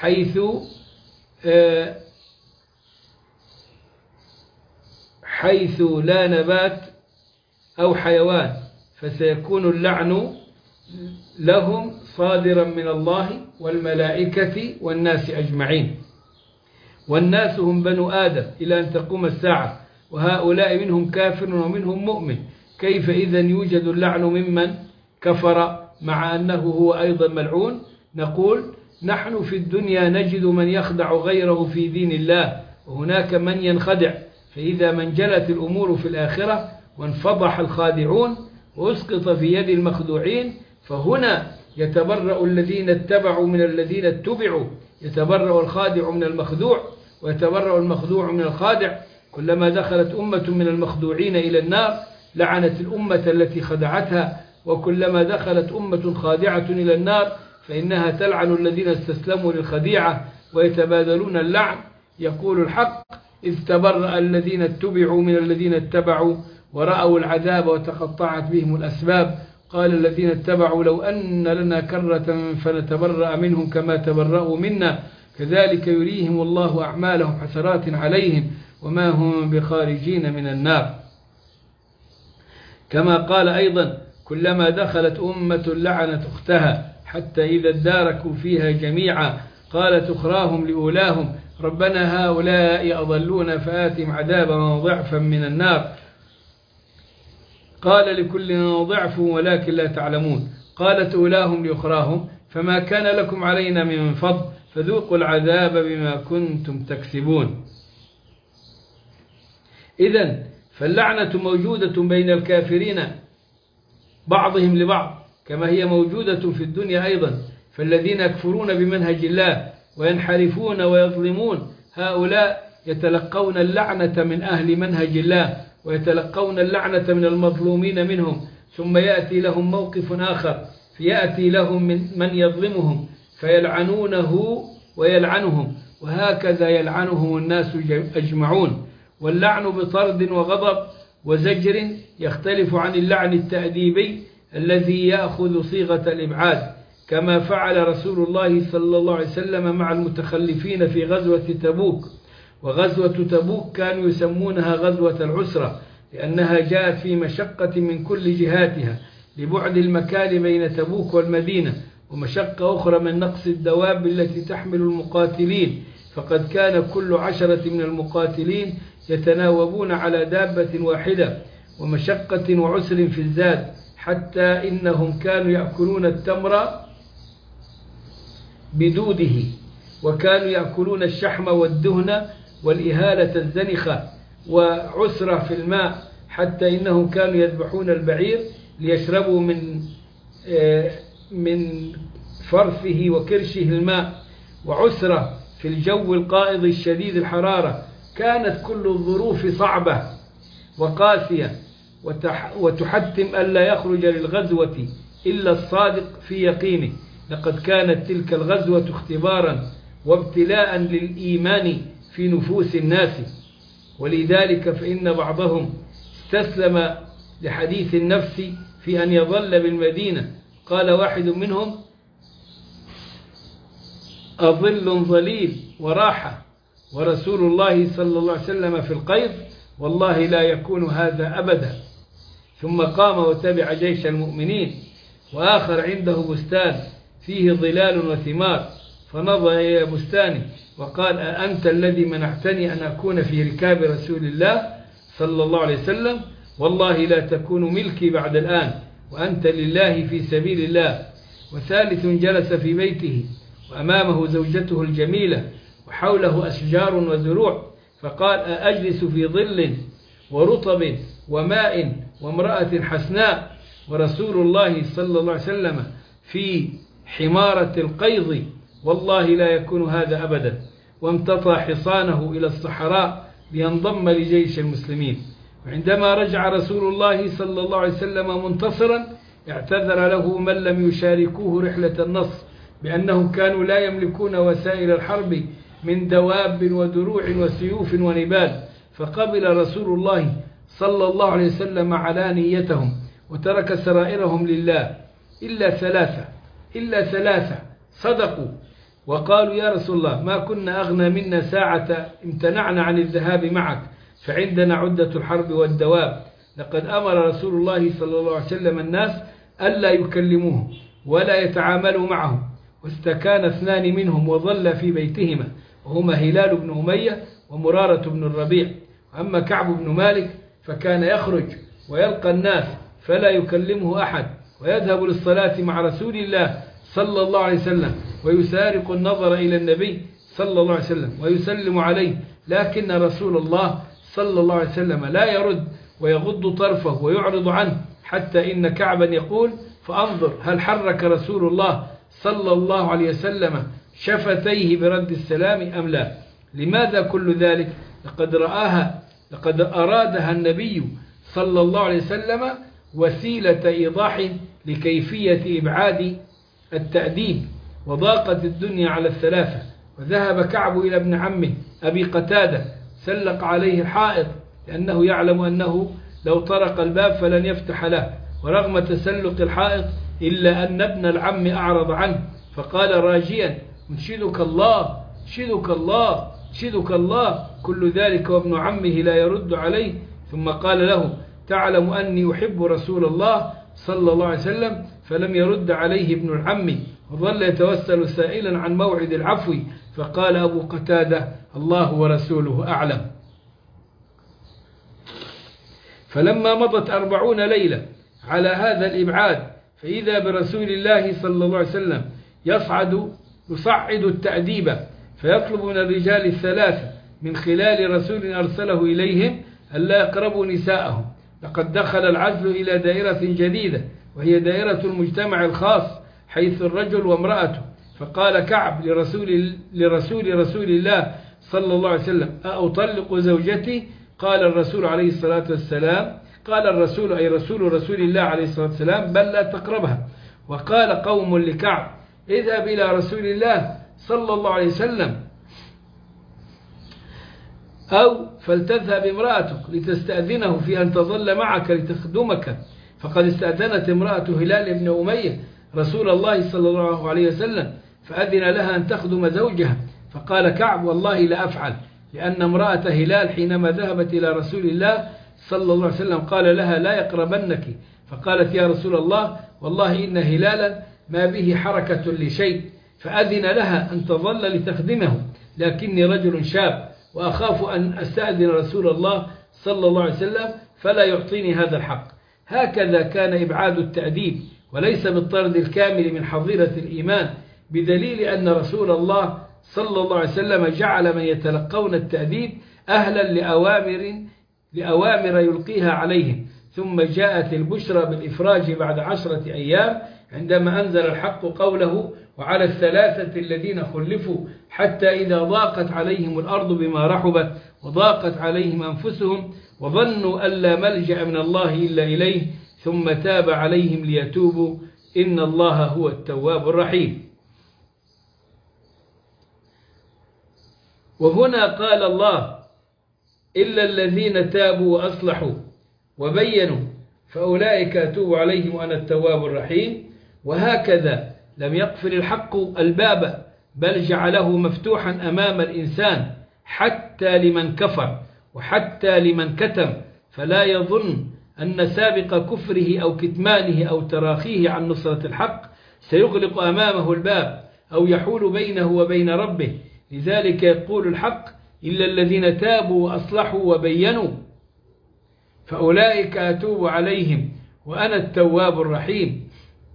حيث لا نبات أو حيوان، فسيكون اللعن لهم صادرا من الله والملائكة والناس أجمعين. والناس هم بنو آدم إلى أن تقوم الساعة، وهؤلاء منهم كافر ومنهم مؤمن. كيف إذن يوجد اللعن ممن كفر مع أنه هو أيضا ملعون؟ نقول: نحن في الدنيا نجد من يخدع غيره في دين الله، وهناك من ينخدع. فإذا من جلت الأمور في الآخرة وانفضح الخادعون وأسقط في يد المخدوعين، فهنا يتبرأ الذين اتبعوا من الذين اتبعوا، يتبرأ الخادع من المخدوع ويتبرأ المخدوع من الخادع. كلما دخلت أمة من المخدوعين إلى النار لعنت الأمة التي خدعتها، وكلما دخلت أمة خادعة إلى النار فإنها تلعن الذين استسلموا للخديعة ويتبادلون اللعن. يقول الحق: إذ تبرأ الذين اتبعوا من الذين اتبعوا ورأوا العذاب وتقطعت بهم الأسباب. قال الذين اتبعوا: لو أن لنا كرة فنتبرأ منهم كما تبرأوا منا كذلك يريهم الله أعمالهم حسرات عليهم وما هم بخارجين من النار. كما قال أيضا: كلما دخلت أمة لعنت أختها حتى إذا اداركوا فيها جميعا قالت أخراهم لأولاهم ربنا هؤلاء أضلون فآتهم عذابا ضعفا من النار قال لكل ضعف ولكن لا تعلمون. قالت أولاهم لأخراهم فما كان لكم علينا من فضل فذوقوا العذاب بما كنتم تكسبون. إذن فاللعنة موجودة بين الكافرين بعضهم لبعض كما هي موجودة في الدنيا أيضا. فالذين يكفرون بمنهج الله وينحرفون ويظلمون هؤلاء يتلقون اللعنة من أهل منهج الله ويتلقون اللعنة من المظلومين منهم، ثم يأتي لهم موقف آخر فيأتي لهم من يظلمهم فيلعنونه ويلعنهم، وهكذا يلعنهم الناس أجمعون. واللعن بطرد وغضب وزجر يختلف عن اللعن التأديبي الذي يأخذ صيغة الإبعاد، كما فعل رسول الله صلى الله عليه وسلم مع المتخلفين في غزوة تبوك. وغزوة تبوك كانوا يسمونها غزوة العسرة لأنها جاءت في مشقة من كل جهاتها لبعد المكان بين تبوك والمدينة، ومشقة أخرى من نقص الدواب التي تحمل المقاتلين، فقد كان كل 10 من المقاتلين يتناوبون على دابة واحدة، ومشقة وعسر في الزاد، حتى إنهم كانوا يأكلون التمر بدوده، وكانوا يأكلون الشحم والدهن والإهالة الزنخة، وعسرة في الماء، حتى إنهم كانوا يذبحون البعير ليشربوا من فرثه وكرشه الماء، وعسرة في الجو القائض الشديد الحرارة. كانت كل الظروف صعبة وقاسية، وتحتم ألا يخرج للغزوة إلا الصادق في يقينه. لقد كانت تلك الغزوة اختبارا وابتلاء للإيمان في نفوس الناس، ولذلك فإن بعضهم استسلم لحديث النفس في أن يظل بالمدينة. قال واحد منهم: أظل ظليل وراحة ورسول الله صلى الله عليه وسلم في القيض، والله لا يكون هذا أبدا. ثم قام وتبع جيش المؤمنين. وآخر عنده بستان فيه ظلال وثمار، فنظر إلى بستانه وقال: أأنت الذي منعتني أن أكون في ركاب رسول الله صلى الله عليه وسلم؟ والله لا تكون ملكي بعد الآن، وأنت لله في سبيل الله. وثالث جلس في بيته وأمامه زوجته الجميلة وحوله أشجار وزروع، فقال: أأجلس في ظل ورطب وماء وامرأة حسناء ورسول الله صلى الله عليه وسلم في حمارة القيض؟ والله لا يكون هذا أبدا. وامتطى حصانه إلى الصحراء لينضم لجيش المسلمين. وعندما رجع رسول الله صلى الله عليه وسلم منتصرا، اعتذر له من لم يشاركوه رحلة النصر بأنهم كانوا لا يملكون وسائل الحرب من دواب ودروع وسيوف ونبال، فقبل رسول الله صلى الله عليه وسلم علانيتهم وترك سرائرهم لله إلا ثلاثة صدقوا وقالوا: يا رسول الله، ما كنا أغنى منا ساعة امتنعنا عن الذهاب معك، فعندنا عدة الحرب والدواب. لقد أمر رسول الله صلى الله عليه وسلم الناس ألا يكلموه ولا يتعاملوا معهم، واستكان اثنان منهم وظل في بيتهما، وهما هلال بن أمية ومرارة بن الربيع. أما كعب بن مالك فكان يخرج ويلقى الناس فلا يكلمه أحد، ويذهب للصلاة مع رسول الله صلى الله عليه وسلم، ويسارق النظر إلى النبي صلى الله عليه وسلم ويسلم عليه، لكن رسول الله صلى الله عليه وسلم لا يرد ويغض طرفه ويعرض عنه، حتى إن كعبا يقول: فأنظر هل حرك رسول الله صلى الله عليه وسلم شفتيه برد السلام أم لا. لماذا كل ذلك؟ لقد أرادها النبي صلى الله عليه وسلم وسيلة إيضاح لكيفية إبعاد التأديب، وضاقت الدنيا على الثلاثة. وذهب كعب إلى ابن عمه أبي قتادة، سلق عليه الحائط لأنه يعلم أنه لو طرق الباب فلن يفتح له، ورغم تسلق الحائط إلا أن ابن العم أعرض عنه، فقال راجيا: انشدك الله انشدك الله انشدك الله، كل ذلك وابن عمه لا يرد عليه. ثم قال له: تعلم أني أحب رسول الله صلى الله عليه وسلم؟ فلم يرد عليه ابن العم، وظل يتوسل سائلا عن موعد العفو. فقال أبو قتادة: الله ورسوله أعلم. فلما مضت 40 ليلة على هذا الإبعاد، فإذا برسول الله صلى الله عليه وسلم يصعد التأديب، فيطلب من الرجال الثلاثة من خلال رسول أرسله إليهم ألا يقربوا نساءهم. لقد دخل العزل إلى دائرة جديدة، وهي دائرة المجتمع الخاص، حيث الرجل وامرأته. فقال كعب لرسول الله صلى الله عليه وسلم: أطلق زوجتي؟ قال الرسول عليه الصلاة والسلام أي رسول الله عليه الصلاة والسلام: بل لا تقربها. وقال قوم لكعب: اذهب إلى رسول الله صلى الله عليه وسلم، أو فلتذهب امرأتك لتستأذنه في أن تظل معك لتخدمك. فقد استأذنت امرأة هلال بن أمية رسول الله صلى الله عليه وسلم، فأذن لها أن تخدم زوجها. فقال كعب: والله لا أفعل، لأن امرأة هلال حينما ذهبت إلى رسول الله صلى الله عليه وسلم قال لها: لا يقربنك. فقالت: يا رسول الله، والله إن هلالا ما به حركة لشيء، فأذن لها أن تظل لتخدمه، لكني رجل شاب وأخاف أن أستأذن رسول الله صلى الله عليه وسلم فلا يعطيني هذا الحق. هكذا كان إبعاد التأديب، وليس بالطرد الكامل من حظيرة الإيمان، بدليل أن رسول الله صلى الله عليه وسلم جعل من يتلقون التأديب أهلا لأوامر يلقيها عليهم. ثم جاءت البشرى بالإفراج بعد 10 أيام، عندما أنزل الحق قوله: وعلى الثلاثة الذين خلفوا حتى إذا ضاقت عليهم الأرض بما رحبت وضاقت عليهم أنفسهم وظنوا أن لا ملجأ من الله إلا إليه ثم تاب عليهم ليتوبوا إن الله هو التواب الرحيم. وهنا قال الله إلا الذين تابوا وأصلحوا وبينوا فأولئك أتوب عليهم وأنا التواب الرحيم. وهكذا لم يقفل الحق الباب بل جعله مفتوحا أمام الإنسان حتى لمن كفر وحتى لمن كتم، فلا يظن أن سابق كفره أو كتمانه أو تراخيه عن نصرة الحق سيغلق أمامه الباب أو يحول بينه وبين ربه. لذلك يقول الحق إلا الذين تابوا وأصلحوا وبينوا فأولئك أتوب عليهم وأنا التواب الرحيم.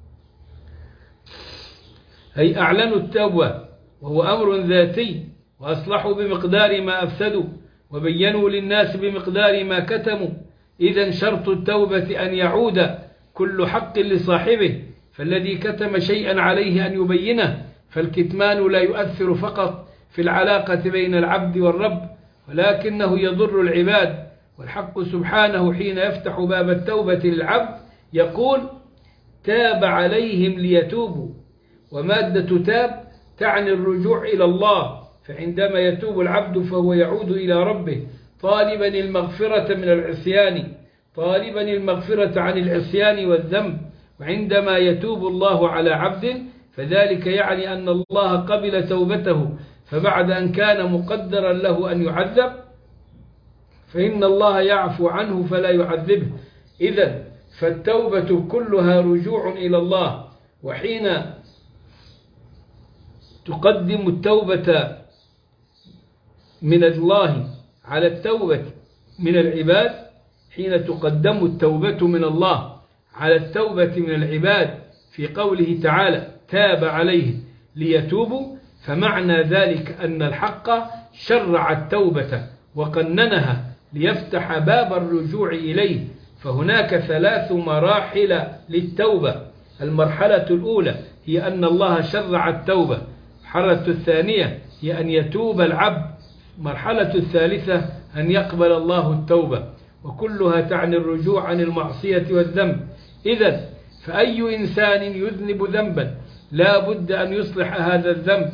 أي أعلنوا التوبة وهو أمر ذاتي، وأصلحوا بمقدار ما أفسدوا وبينوا للناس بمقدار ما كتموا. إذن شرط التوبة أن يعود كل حق لصاحبه، فالذي كتم شيئا عليه أن يبينه، فالكتمان لا يؤثر فقط في العلاقة بين العبد والرب ولكنه يضر العباد. والحق سبحانه حين يفتح باب التوبة للعبد يقول تاب عليهم ليتوبوا، ومادة تاب تعني الرجوع إلى الله، فعندما يتوب العبد فهو يعود إلى ربه طالبا المغفرة من العصيان، طالبا المغفرة عن العصيان والذنب. وعندما يتوب الله على عبد فذلك يعني أن الله قبل توبته، فبعد أن كان مقدرا له أن يعذب فإن الله يعفو عنه فلا يعذبه. إذن فالتوبة كلها رجوع إلى الله. وحين تقدم التوبة من الله على التوبة من العباد، حين تقدم التوبة من الله على التوبة من العباد في قوله تعالى تاب عليهم ليتوبوا، فمعنى ذلك أن الحق شرع التوبة وقننها ليفتح باب الرجوع إليه. فهناك 3 مراحل للتوبة. المرحلة الأولى هي أن الله شرع التوبة، المرحلة الثانية هي أن يتوب العبد، المرحلة الثالثة أن يقبل الله التوبة، وكلها تعني الرجوع عن المعصية والذنب. إذن فأي إنسان يذنب ذنبا لا بد أن يصلح هذا الذنب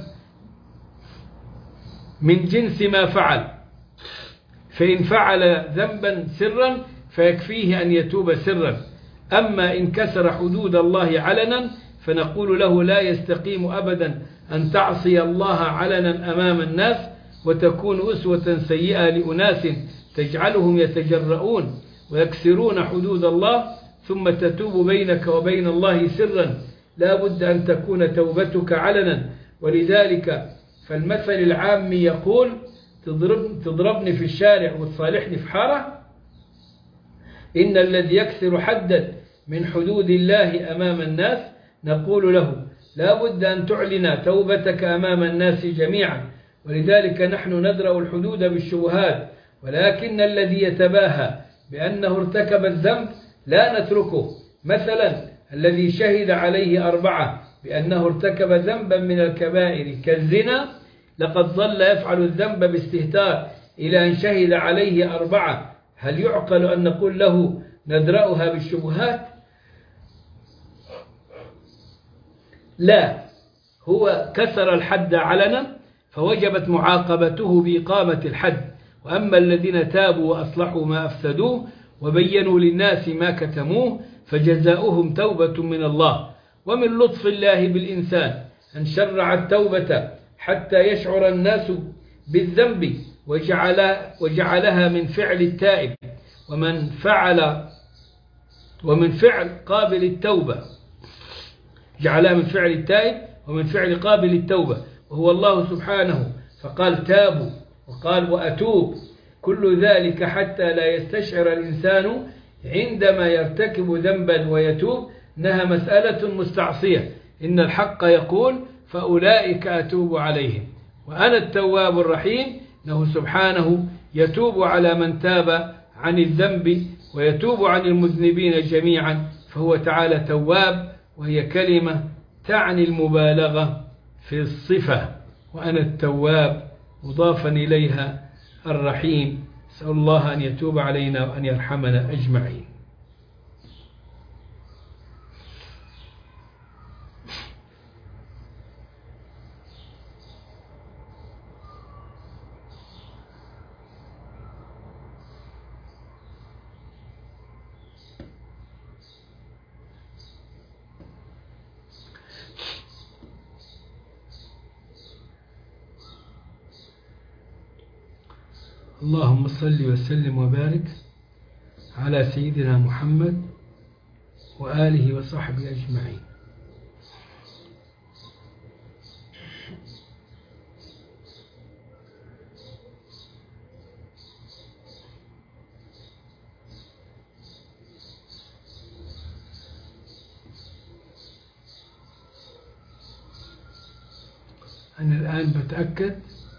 من جنس ما فعل، فإن فعل ذنبا سرا فيكفيه أن يتوب سرا. أما إن كسر حدود الله علنا فنقول له لا يستقيم أبدا أن تعصي الله علنا أمام الناس وتكون أسوة سيئة لأناس تجعلهم يتجرؤون ويكسرون حدود الله ثم تتوب بينك وبين الله سرا. لا بد أن تكون توبتك علنا. ولذلك فالمثل العامي يقول تضربني في الشارع وتصالحني في حارة. إن الذي يكسر حدا من حدود الله أمام الناس نقول له لا بد أن تعلن توبتك أمام الناس جميعا. ولذلك نحن ندرأ الحدود بالشبهات، ولكن الذي يتباهى بأنه ارتكب الذنب لا نتركه. مثلا الذي شهد عليه 4 بأنه ارتكب ذنبا من الكبائر كالزنا لقد ظل يفعل الذنب باستهتار إلى أن شهد عليه 4، هل يعقل أن نقول له ندرأها بالشبهات؟ لا، هو كسر الحد علنا فوجبت معاقبته بإقامة الحد. وأما الذين تابوا وأصلحوا ما أفسدوه وبينوا للناس ما كتموه فجزاؤهم توبة من الله. ومن لطف الله بالإنسان أن شرع التوبة حتى يشعر الناس بالذنب وجعلها من فعل التائب ومن فعل قابل التوبة، جعلها من فعل التائب ومن فعل قابل التوبة وهو الله سبحانه، فقال تابوا وقال وأتوب. كل ذلك حتى لا يستشعر الإنسان عندما يرتكب ذنبا ويتوب إنها مسألة مستعصية. إن الحق يقول فأولئك أتوب عليهم وأنا التواب الرحيم، إنه سبحانه يتوب على من تاب عن الذنب ويتوب عن المذنبين جميعا، فهو تعالى تواب، وهي كلمة تعني المبالغة في الصفة، وأنا التواب مضافا إليها الرحيم أسأل الله أن يتوب علينا وأن يرحمنا أجمعين. اللهم صل وسلم وبارك على سيدنا محمد وآله وصحبه أجمعين. أنا الآن بتأكد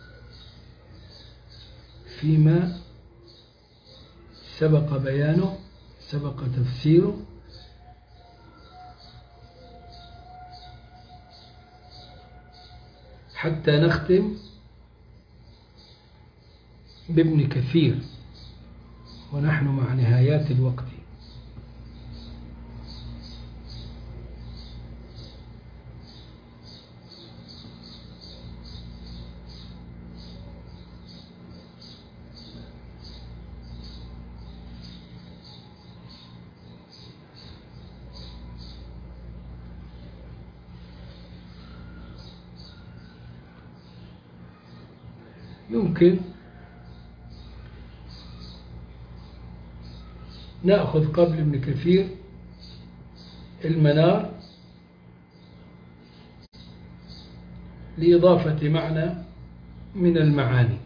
فيما سبق بيانه، سبق تفسيره، حتى نختم بابن كثير ونحن مع نهايات الوقت. يمكن نأخذ قبل ابن كثير المنار لإضافة معنى من المعاني.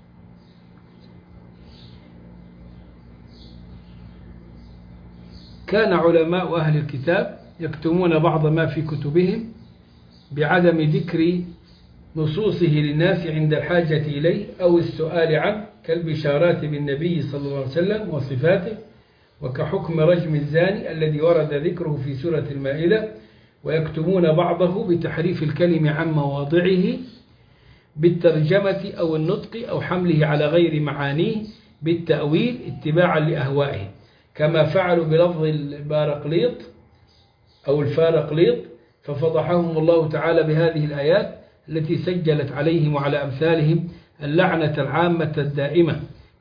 كان علماء أهل الكتاب يكتمون بعض ما في كتبهم بعدم ذكر نصوصه للناس عند الحاجة إليه أو السؤال عنه، كالبشارات بالنبي صلى الله عليه وسلم وصفاته، وكحكم رجم الزاني الذي ورد ذكره في سورة المائدة. ويكتمون بعضه بتحريف الكلم عن مواضعه بالترجمة أو النطق أو حمله على غير معانيه بالتأويل اتباعا لأهوائهم، كما فعلوا بلفظ البارقليط أو الفارقليط، ففضحهم الله تعالى بهذه الآيات التي سجلت عليهم وعلى أمثالهم اللعنة العامة الدائمة.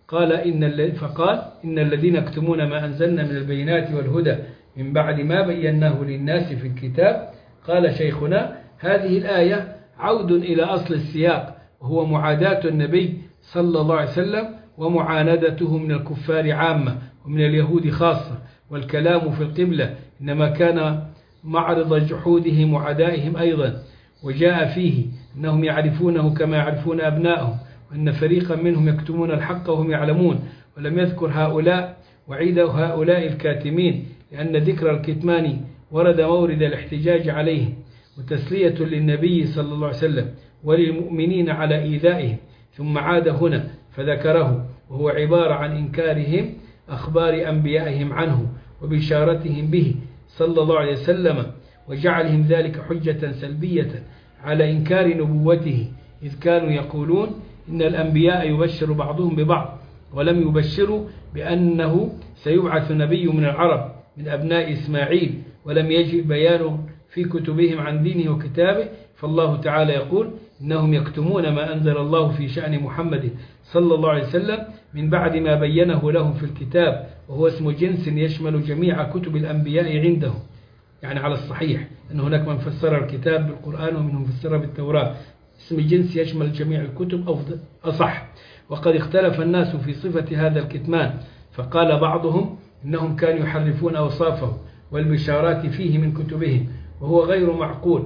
فقال إن الذين يكتمون ما أنزلنا من البينات والهدى من بعد ما بيناه للناس في الكتاب. قال شيخنا: هذه الآية عود إلى أصل السياق، وهو معاداة النبي صلى الله عليه وسلم ومعاندته من الكفار عامة ومن اليهود خاصة. والكلام في القبلة إنما كان معرض جحودهم وعدائهم أيضا، وجاء فيه أنهم يعرفونه كما يعرفون أبنائهم، وأن فريقا منهم يكتمون الحق وهم يعلمون. ولم يذكر هؤلاء وعيد هؤلاء الكاتمين، لأن ذكر الكتمان ورد مورد الاحتجاج عليهم وتسلية للنبي صلى الله عليه وسلم وللمؤمنين على إيذائهم، ثم عاد هنا فذكره، وهو عبارة عن إنكارهم أخبار أنبيائهم عنه وبشارتهم به صلى الله عليه وسلم، وجعلهم ذلك حجة سلبية على إنكار نبوته، إذ كانوا يقولون إن الأنبياء يبشر بعضهم ببعض، ولم يبشروا بأنه سيبعث نبي من العرب من أبناء إسماعيل، ولم يجب بيان في كتبهم عن دينه وكتابه. فالله تعالى يقول: إنهم يكتمون ما أنزل الله في شأن محمد صلى الله عليه وسلم من بعد ما بينه لهم في الكتاب، وهو اسم جنس يشمل جميع كتب الأنبياء عندهم، يعني على الصحيح أن هناك من فسر الكتاب بالقرآن ومنهم فسر بالتوراة. اسم جنس يشمل جميع الكتب أصح. وقد اختلف الناس في صفة هذا الكتمان، فقال بعضهم إنهم كانوا يحرفون أوصافه والبشارات فيه من كتبهم، وهو غير معقول،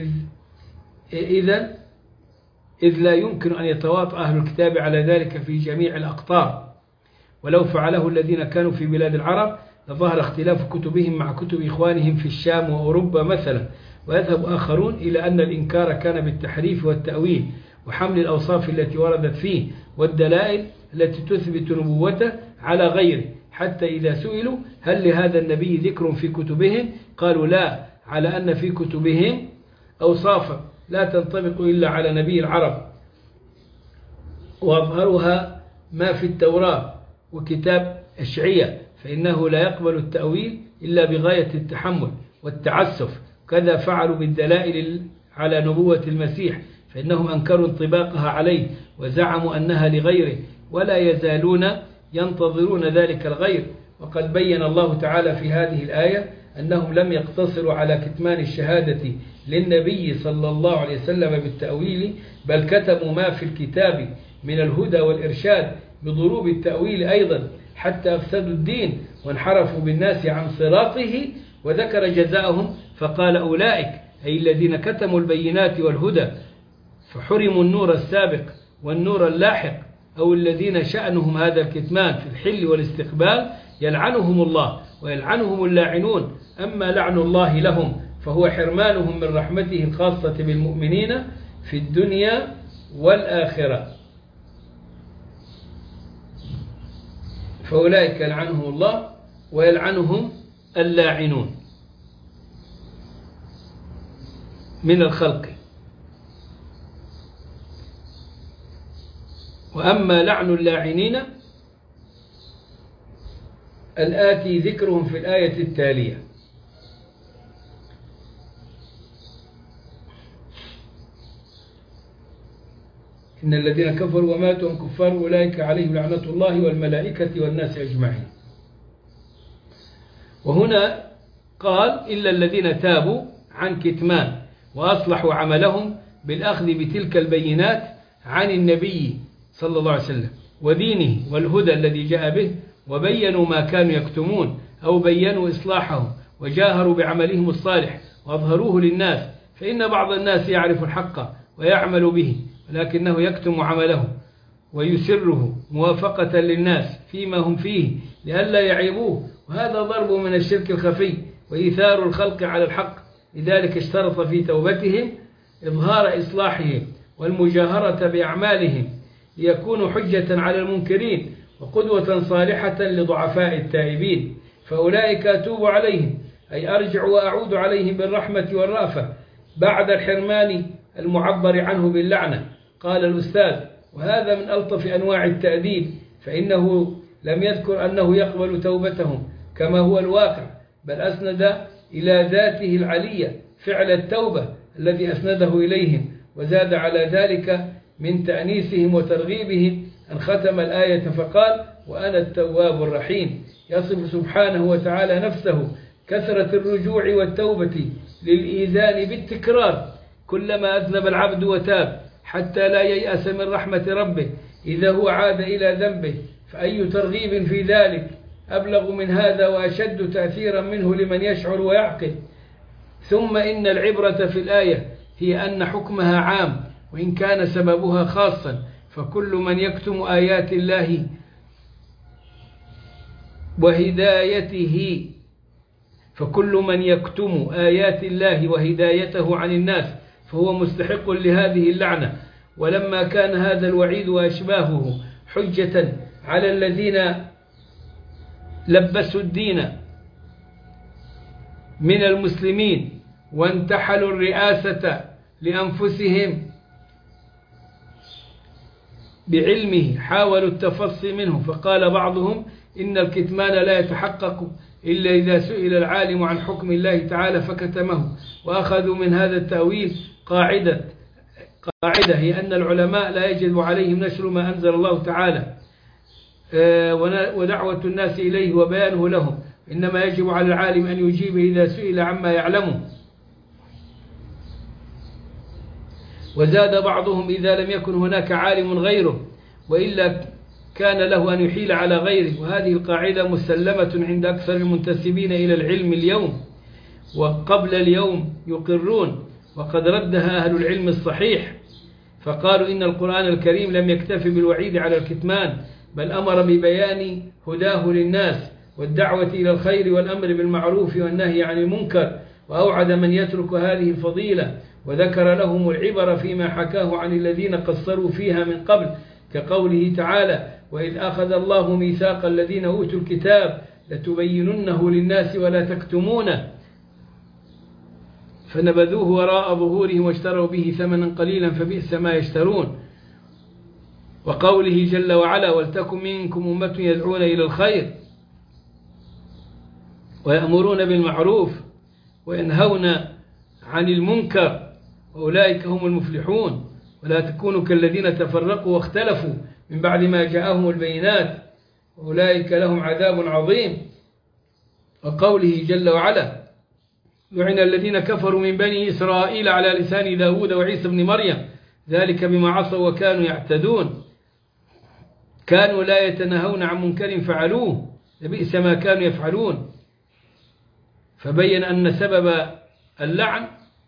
إذ لا يمكن أن يتواطأ أهل الكتاب على ذلك في جميع الأقطار، ولو فعله الذين كانوا في بلاد العرب لظهر اختلاف كتبهم مع كتب إخوانهم في الشام وأوروبا مثلا. ويذهب آخرون إلى أن الإنكار كان بالتحريف والتأويل وحمل الأوصاف التي وردت فيه والدلائل التي تثبت نبوته على غيره، حتى إذا سئلوا هل لهذا النبي ذكر في كتبهم قالوا لا، على أن في كتبهم أوصافا لا تنطبق إلا على نبي العرب، وأظهرها ما في التوراة وكتاب أشعية، فإنه لا يقبل التأويل إلا بغاية التحمل والتعسف. كذا فعلوا بالدلائل على نبوة المسيح، فإنهم أنكروا انطباقها عليه وزعموا أنها لغيره، ولا يزالون ينتظرون ذلك الغير. وقد بين الله تعالى في هذه الآية أنهم لم يقتصروا على كتمان الشهادة للنبي صلى الله عليه وسلم بالتأويل، بل كتموا ما في الكتاب من الهدى والإرشاد بضروب التأويل أيضا، حتى أفسدوا الدين وانحرفوا بالناس عن صراطه. وذكر جزاءهم فقال أولئك، أي الذين كتموا البينات والهدى فحرموا النور السابق والنور اللاحق، أو الذين شأنهم هذا الكتمان في الحل والاستقبال، يلعنهم الله ويلعنهم اللاعنون. أما لعن الله لهم فهو حرمانهم من رحمته الخاصة بالمؤمنين في الدنيا والآخرة، فأولئك يلعنهم الله ويلعنهم اللاعنون من الخلق. وأما لعن اللاعنين الآتي ذكرهم في الآية التالية: إن الذين كفروا وماتوا هم كفار أولئك عليهم لعنة الله والملائكة والناس أجمعين. وهنا قال إلا الذين تابوا عن كتمان وأصلحوا عملهم بالأخذ بتلك البينات عن النبي صلى الله عليه وسلم ودينه والهدى الذي جاء به، وبينوا ما كانوا يكتمون أو بينوا إصلاحه وجاهروا بعملهم الصالح وأظهروه للناس. فإن بعض الناس يعرف الحق ويعمل به، ولكنه يكتم عمله ويسره موافقة للناس فيما هم فيه لئلا يعيبوه، وهذا ضرب من الشرك الخفي وإيثار الخلق على الحق. لذلك اشترط في توبتهم إظهار إصلاحهم والمجاهرة بأعمالهم ليكونوا حجة على المنكرين وقدوة صالحة لضعفاء التائبين. فأولئك أتوب عليهم، أي أرجع وأعود عليهم بالرحمة والرأفة بعد الحرمان المعبر عنه باللعنة. قال الأستاذ: وهذا من ألطف أنواع التأديب، فإنه لم يذكر أنه يقبل توبتهم كما هو الواقع، بل أسند إلى ذاته العلية فعل التوبة الذي أسنده إليهم، وزاد على ذلك من تأنيسهم وترغيبهم أن ختم الآية فقال: وأنا التواب الرحيم. يصف سبحانه وتعالى نفسه كثرة الرجوع والتوبة للإيذان بالتكرار كلما أذنب العبد وتاب، حتى لا ييأس من رحمة ربه إذا هو عاد إلى ذنبه. فأي ترغيب في ذلك أبلغ من هذا وأشد تأثيرا منه لمن يشعر ويعقل. ثم إن العبرة في الآية هي أن حكمها عام وإن كان سببها خاصا، فكل من يكتم آيات الله وهدايته وهدايته عن الناس فهو مستحق لهذه اللعنة. ولما كان هذا الوعيد وأشباهه حجة على الذين لبسوا الدين من المسلمين وانتحلوا الرئاسة لأنفسهم بعلمه، حاولوا التفصي منه، فقال بعضهم إن الكتمان لا يتحقق إلا إذا سئل العالم عن حكم الله تعالى فكتمه. وأخذوا من هذا التأويل قاعدة هي أن العلماء لا يجب عليهم نشر ما أنزل الله تعالى ودعوة الناس إليه وبيانه لهم، إنما يجب على العالم أن يجيب إذا سئل عما يعلمه. وزاد بعضهم إذا لم يكن هناك عالم غيره، وإلا كان له أن يحيل على غيره. وهذه القاعدة مسلمة عند أكثر المنتسبين إلى العلم اليوم وقبل اليوم يقرون، وقد ردها أهل العلم الصحيح، فقالوا إن القرآن الكريم لم يكتف بالوعيد على الكتمان، بل أمر ببيان هداه للناس والدعوة إلى الخير والأمر بالمعروف والنهي عن المنكر، وأوعد من يترك هذه الفضيلة، وذكر لهم العبر فيما حكاه عن الذين قصروا فيها من قبل، كقوله تعالى: وإذ أخذ الله ميثاق الذين أوتوا الكتاب لتبيننه للناس ولا تكتمونه فنبذوه وراء ظهورهم واشتروا به ثمنا قليلا فبئس ما يشترون. وقوله جل وعلا ولتكن منكم أمة يدعون إلى الخير ويأمرون بالمعروف وينهون عن المنكر وأولئك هم المفلحون ولا تكونوا كالذين تفرقوا واختلفوا من بعد ما جاءهم البينات وأولئك لهم عذاب عظيم. وقوله جل وعلا لعن الذين كفروا من بني إسرائيل على لسان داود وعيسى بن مريم ذلك بما عصوا وكانوا يعتدون كانوا لا يتناهون عن منكر فعلوه لبئس ما كانوا يفعلون. فبين أن سبب اللعن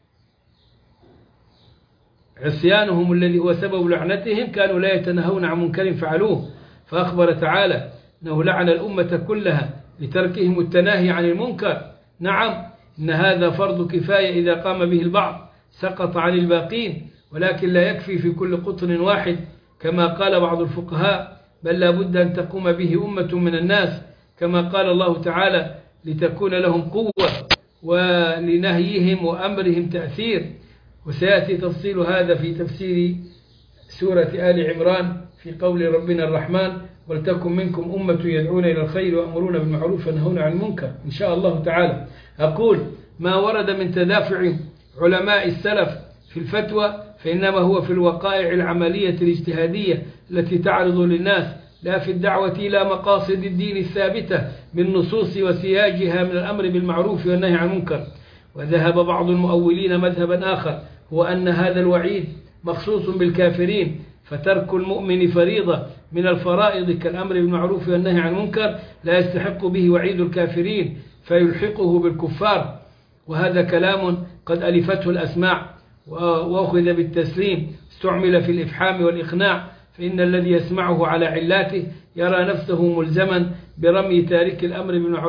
عصيانهم الذي هو سبب لعنتهم كانوا لا يتناهون عن منكر فعلوه. فأخبر تعالى أنه لعن الأمة كلها لتركهم التناهي عن المنكر. نعم إن هذا فرض كفاية إذا قام به البعض سقط عن الباقين ولكن لا يكفي في كل قطن واحد كما قال بعض الفقهاء بل لا بد أن تقوم به أمة من الناس كما قال الله تعالى لتكون لهم قوة ولنهيهم وأمرهم تأثير. وسيأتي تفصيل هذا في تفسير سورة آل عمران في قول ربنا الرحمن ولتكن منكم أمة يدعون إلى الخير ويأمرون بالمعروف وينهون عن المنكر إن شاء الله تعالى. أقول ما ورد من تدافع علماء السلف في الفتوى فإنما هو في الوقائع العملية الاجتهادية التي تعرض للناس لا في الدعوة إلى مقاصد الدين الثابتة بالنصوص وسياجها من الأمر بالمعروف والنهي عن المنكر. وذهب بعض المؤولين مذهبا آخر هو أن هذا الوعيد مخصوص بالكافرين فترك المؤمن فريضة من الفرائض كالأمر بالمعروف والنهي عن المنكر لا يستحق به وعيد الكافرين فيلحقه بالكفار. وهذا كلام قد ألفته الأسماع وأخذ بالتسليم استعمل في الإفحام والإقناع فإن الذي يسمعه على علاته يرى نفسه ملزما برمي تارك الأمر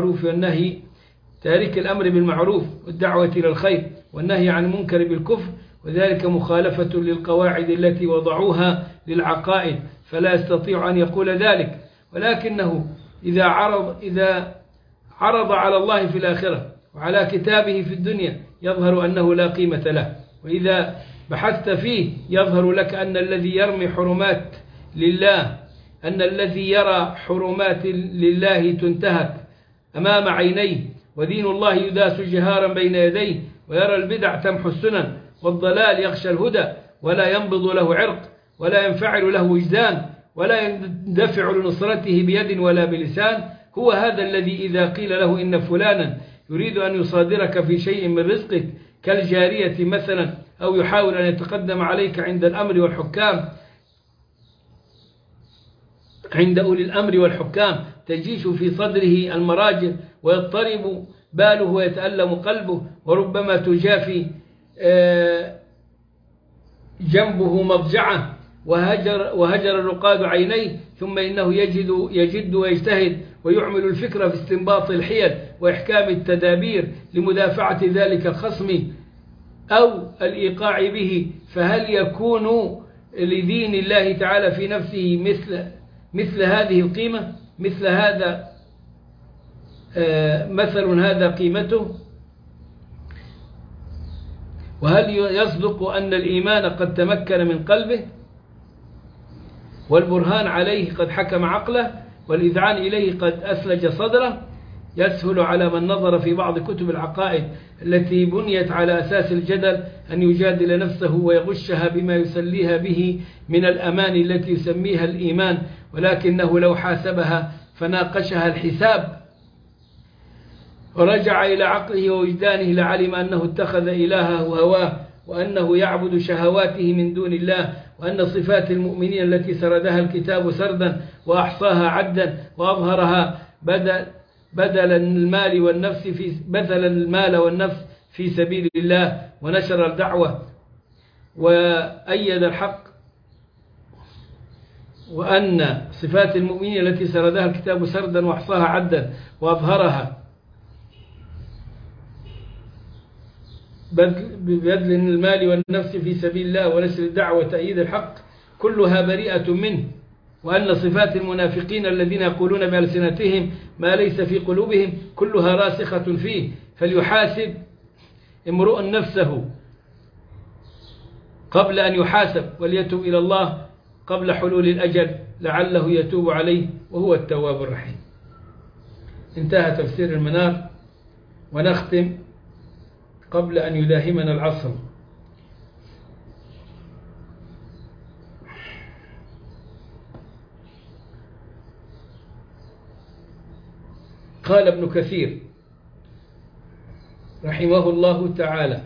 بالمعروف والدعوة إلى الخير والنهي عن المنكر بالكفر وذلك مخالفة للقواعد التي وضعوها للعقائد فلا يستطيع أن يقول ذلك. ولكنه إذا عرض على الله في الآخرة وعلى كتابه في الدنيا يظهر أنه لا قيمة له. وإذا بحثت فيه يظهر لك أن الذي يرمي حرمات لله أن الذي يرى حرمات لله تنتهك أمام عينيه ودين الله يداس جهارا بين يديه ويرى البدع تمحو السنن والضلال يخشى الهدى ولا ينبض له عرق ولا ينفعل له وجدان ولا يندفع لنصرته بيد ولا بلسان هو هذا الذي إذا قيل له إن فلانا يريد أن يصادرك في شيء من رزقك كالجارية مثلا أو يحاول أن يتقدم عليك عند أولي الأمر والحكام تجيش في صدره المراجل ويضطرب باله ويتألم قلبه وربما تجافي جنبه مضجعه وهجر الرقاد عينيه ثم إنه يجد ويجتهد ويعمل الفكرة في استنباط الحيل وإحكام التدابير لمدافعة ذلك الخصم أو الإيقاع به. فهل يكون لدين الله تعالى في نفسه مثل هذه القيمة مثل هذا مثل هذا قيمته؟ وهل يصدق أن الإيمان قد تمكن من قلبه والبرهان عليه قد حكم عقله والإذعان إليه قد أثلج صدره؟ يسهل على من نظر في بعض كتب العقائد التي بنيت على أساس الجدل أن يجادل نفسه ويغشها بما يسليها به من الأمان التي يسميها الإيمان ولكنه لو حاسبها فناقشها الحساب ورجع إلى عقله ووجدانه لعلم أنه اتخذ إلهه هواه وأنه يعبد شهواته من دون الله وأن صفات المؤمنين التي سردها الكتاب سردا وأحصاها عدا وأظهرها بذل المال والنفس في سبيل الله ونشر الدعوة وأيد الحق وأن صفات المؤمنين التي سردها الكتاب سردا وأحصاها عدا وأظهرها ببذل المال والنفس في سبيل الله ونشر الدعوة وتأييد الحق كلها بريئة منه. وأن صفات المنافقين الذين يقولون بألسنتهم ما ليس في قلوبهم كلها راسخة فيه. فليحاسب امرؤ نفسه قبل أن يحاسب وليتوب إلى الله قبل حلول الأجل لعله يتوب عليه وهو التواب الرحيم. انتهى تفسير المنار، ونختم قبل أن يداهمنا العصر. قال ابن كثير رحمه الله تعالى: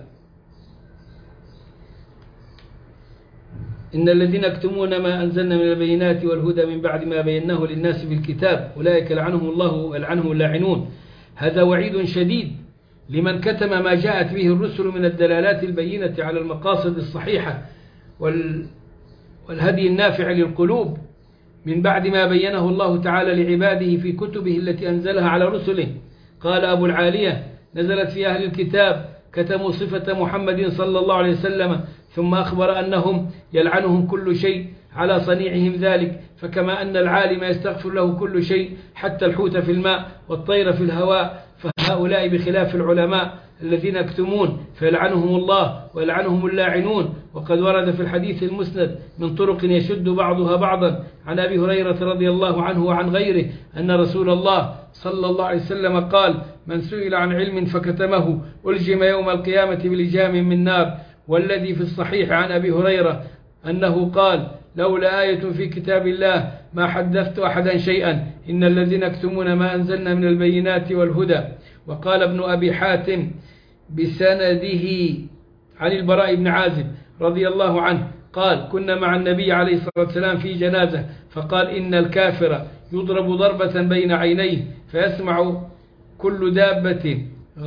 إن الذين يكتمون ما أنزلنا من البينات والهدى من بعد ما بيناه للناس في الكتاب أولئك لعنهم الله ولعنهم اللاعنون. هذا وعيد شديد لمن كتم ما جاءت به الرسل من الدلالات البينة على المقاصد الصحيحة والهدي النافع للقلوب من بعد ما بينه الله تعالى لعباده في كتبه التي أنزلها على رسله. قال أبو العالية: نزلت في أهل الكتاب كتموا صفة محمد صلى الله عليه وسلم، ثم أخبر أنهم يلعنهم كل شيء على صنيعهم ذلك، فكما أن العالم يستغفر له كل شيء حتى الحوت في الماء والطير في الهواء، فهؤلاء بخلاف العلماء الذين يكتمون فيلعنهم الله ويلعنهم اللاعنون. وقد ورد في الحديث المسند من طرق يشد بعضها بعضا عن أبي هريرة رضي الله عنه وعن غيره أن رسول الله صلى الله عليه وسلم قال: من سئل عن علم فكتمه ألجم يوم القيامة بلجام من نار. والذي في الصحيح عن أبي هريرة أنه قال: لولا آية في كتاب الله ما حدثت أحدا شيئا، إن الذين يكتمون ما أنزلنا من البينات والهدى. وقال ابن أبي حاتم بسنده عن البراء بن عازب رضي الله عنه قال: كنا مع النبي عليه الصلاة والسلام في جنازة، فقال: إن الكافر يضرب ضربة بين عينيه فيسمع كل دابة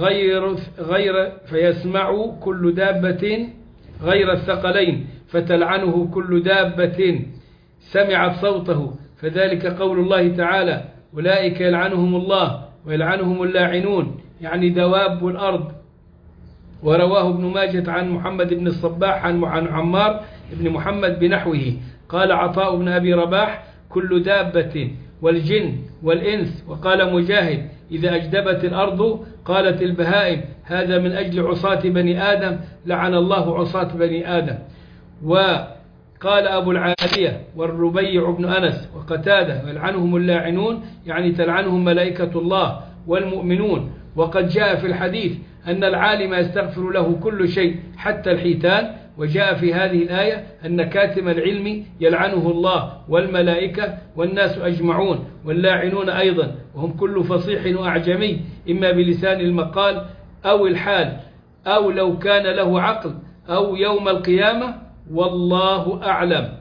غير الثقلين، فتلعنه كل دابة سمعت صوته، فذلك قول الله تعالى: أولئك يلعنهم الله ويلعنهم اللاعنون، يعني دواب الأرض. ورواه ابن ماجه عن محمد بن الصباح عن عمار بن محمد بنحوه. قال عطاء بن أبي رباح: كل دابة والجن والإنس. وقال مجاهد: إذا أجدبت الأرض قالت البهائم هذا من أجل عصاة بني آدم، لعن الله عصاة بني آدم. وقال أبو العالية والربيع بن أنس وقتادة: يلعنهم اللاعنون، يعني تلعنهم ملائكة الله والمؤمنون. وقد جاء في الحديث أن العالم يستغفر له كل شيء حتى الحيتان. وجاء في هذه الآية أن كاتم العلم يلعنه الله والملائكة والناس أجمعون، واللاعنون أيضا، وهم كل فصيح وأعجمي، إما بلسان المقال أو الحال، أو لو كان له عقل، أو يوم القيامة، والله أعلم.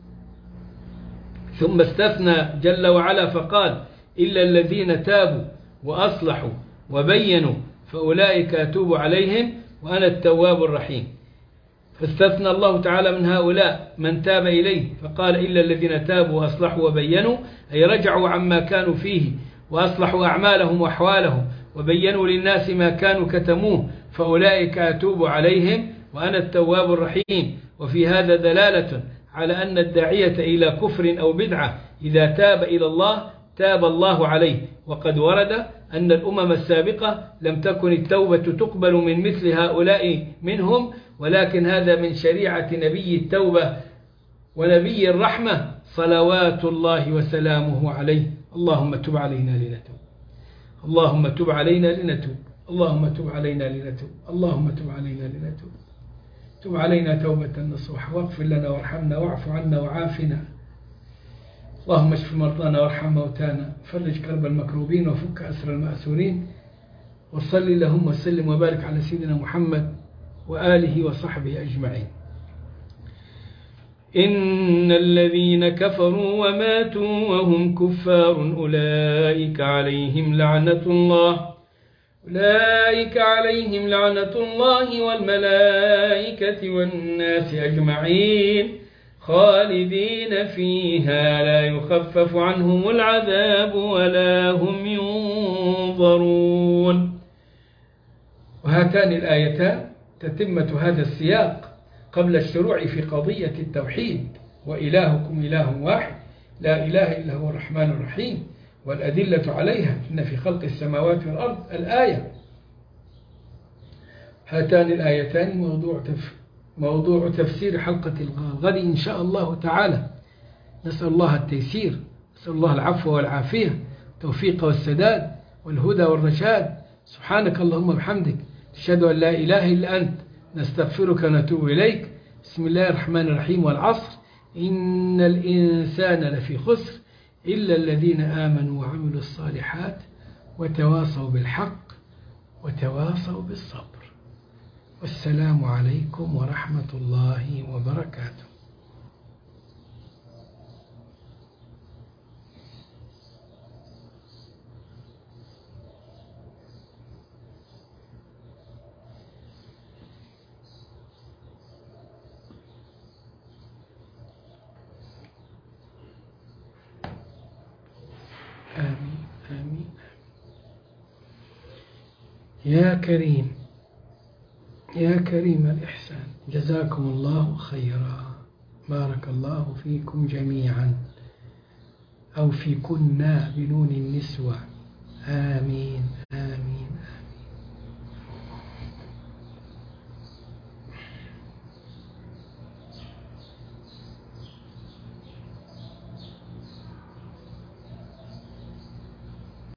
ثم استثنى جل وعلا فقال: إلا الذين تابوا وأصلحوا وبينوا فأولئك أتوب عليهم وأنا التواب الرحيم. فاستثنى الله تعالى من هؤلاء من تاب إليه، فقال: إلا الذين تابوا وأصلحوا وبينوا، أي رجعوا عما كانوا فيه وأصلحوا أعمالهم وأحوالهم وبينوا للناس ما كانوا كتموه، فأولئك أتوب عليهم وأنا التواب الرحيم. وفي هذا دلالة على أن الداعية إلى كفر أو بدعة إذا تاب إلى الله تاب الله عليه. وقد ورد أن الأمم السابقة لم تكن التوبة تقبل من مثل هؤلاء منهم، ولكن هذا من شريعة نبي التوبة ونبي الرحمة صلوات الله وسلامه عليه. اللهم تب علينا لنتوب، اللهم تب علينا لنتوب، اللهم تب علينا لنتوب، اللهم تب علينا لنتوب. تب علينا توبة نصوح، واغفر لنا وارحمنا واعف عنا وعافنا. اللهم اشف مرضانا وارحم موتانا، فرج كرب المكروبين وفك أسر المأسورين. وصل اللهم وسلم وبارك على سيدنا محمد وآله وصحبه أجمعين. إن الذين كفروا وماتوا وهم كفار أولئك عليهم لعنة الله والملائكة والناس أجمعين خالدين فيها لا يخفف عنهم العذاب ولا هم ينظرون. وهاتان الآيتان تتمة هذا السياق قبل الشروع في قضية التوحيد: وإلهكم إله واحد لا إله إلا هو الرحمن الرحيم، والأدلة عليها: إن في خلق السماوات والأرض الآية. هاتان الآيتان موضوع تفسير حلقة الغد إن شاء الله تعالى. نسأل الله التيسير، نسأل الله العفو والعافية، التوفيق والسداد والهدى والرشاد. سبحانك اللهم وبحمدك، نشهد أن لا إله إلا أنت، نستغفرك ونتوب إليك. بسم الله الرحمن الرحيم. والعصر إن الإنسان لفي خسر إلا الذين آمنوا وعملوا الصالحات وتواصوا بالحق وتواصوا بالصبر. والسلام عليكم ورحمة الله وبركاته. آمين آمين. يا كريم يا كريم الإحسان، جزاكم الله خيرا، بارك الله فيكم جميعا، أو فيكن بنون النسوة. آمين آمين.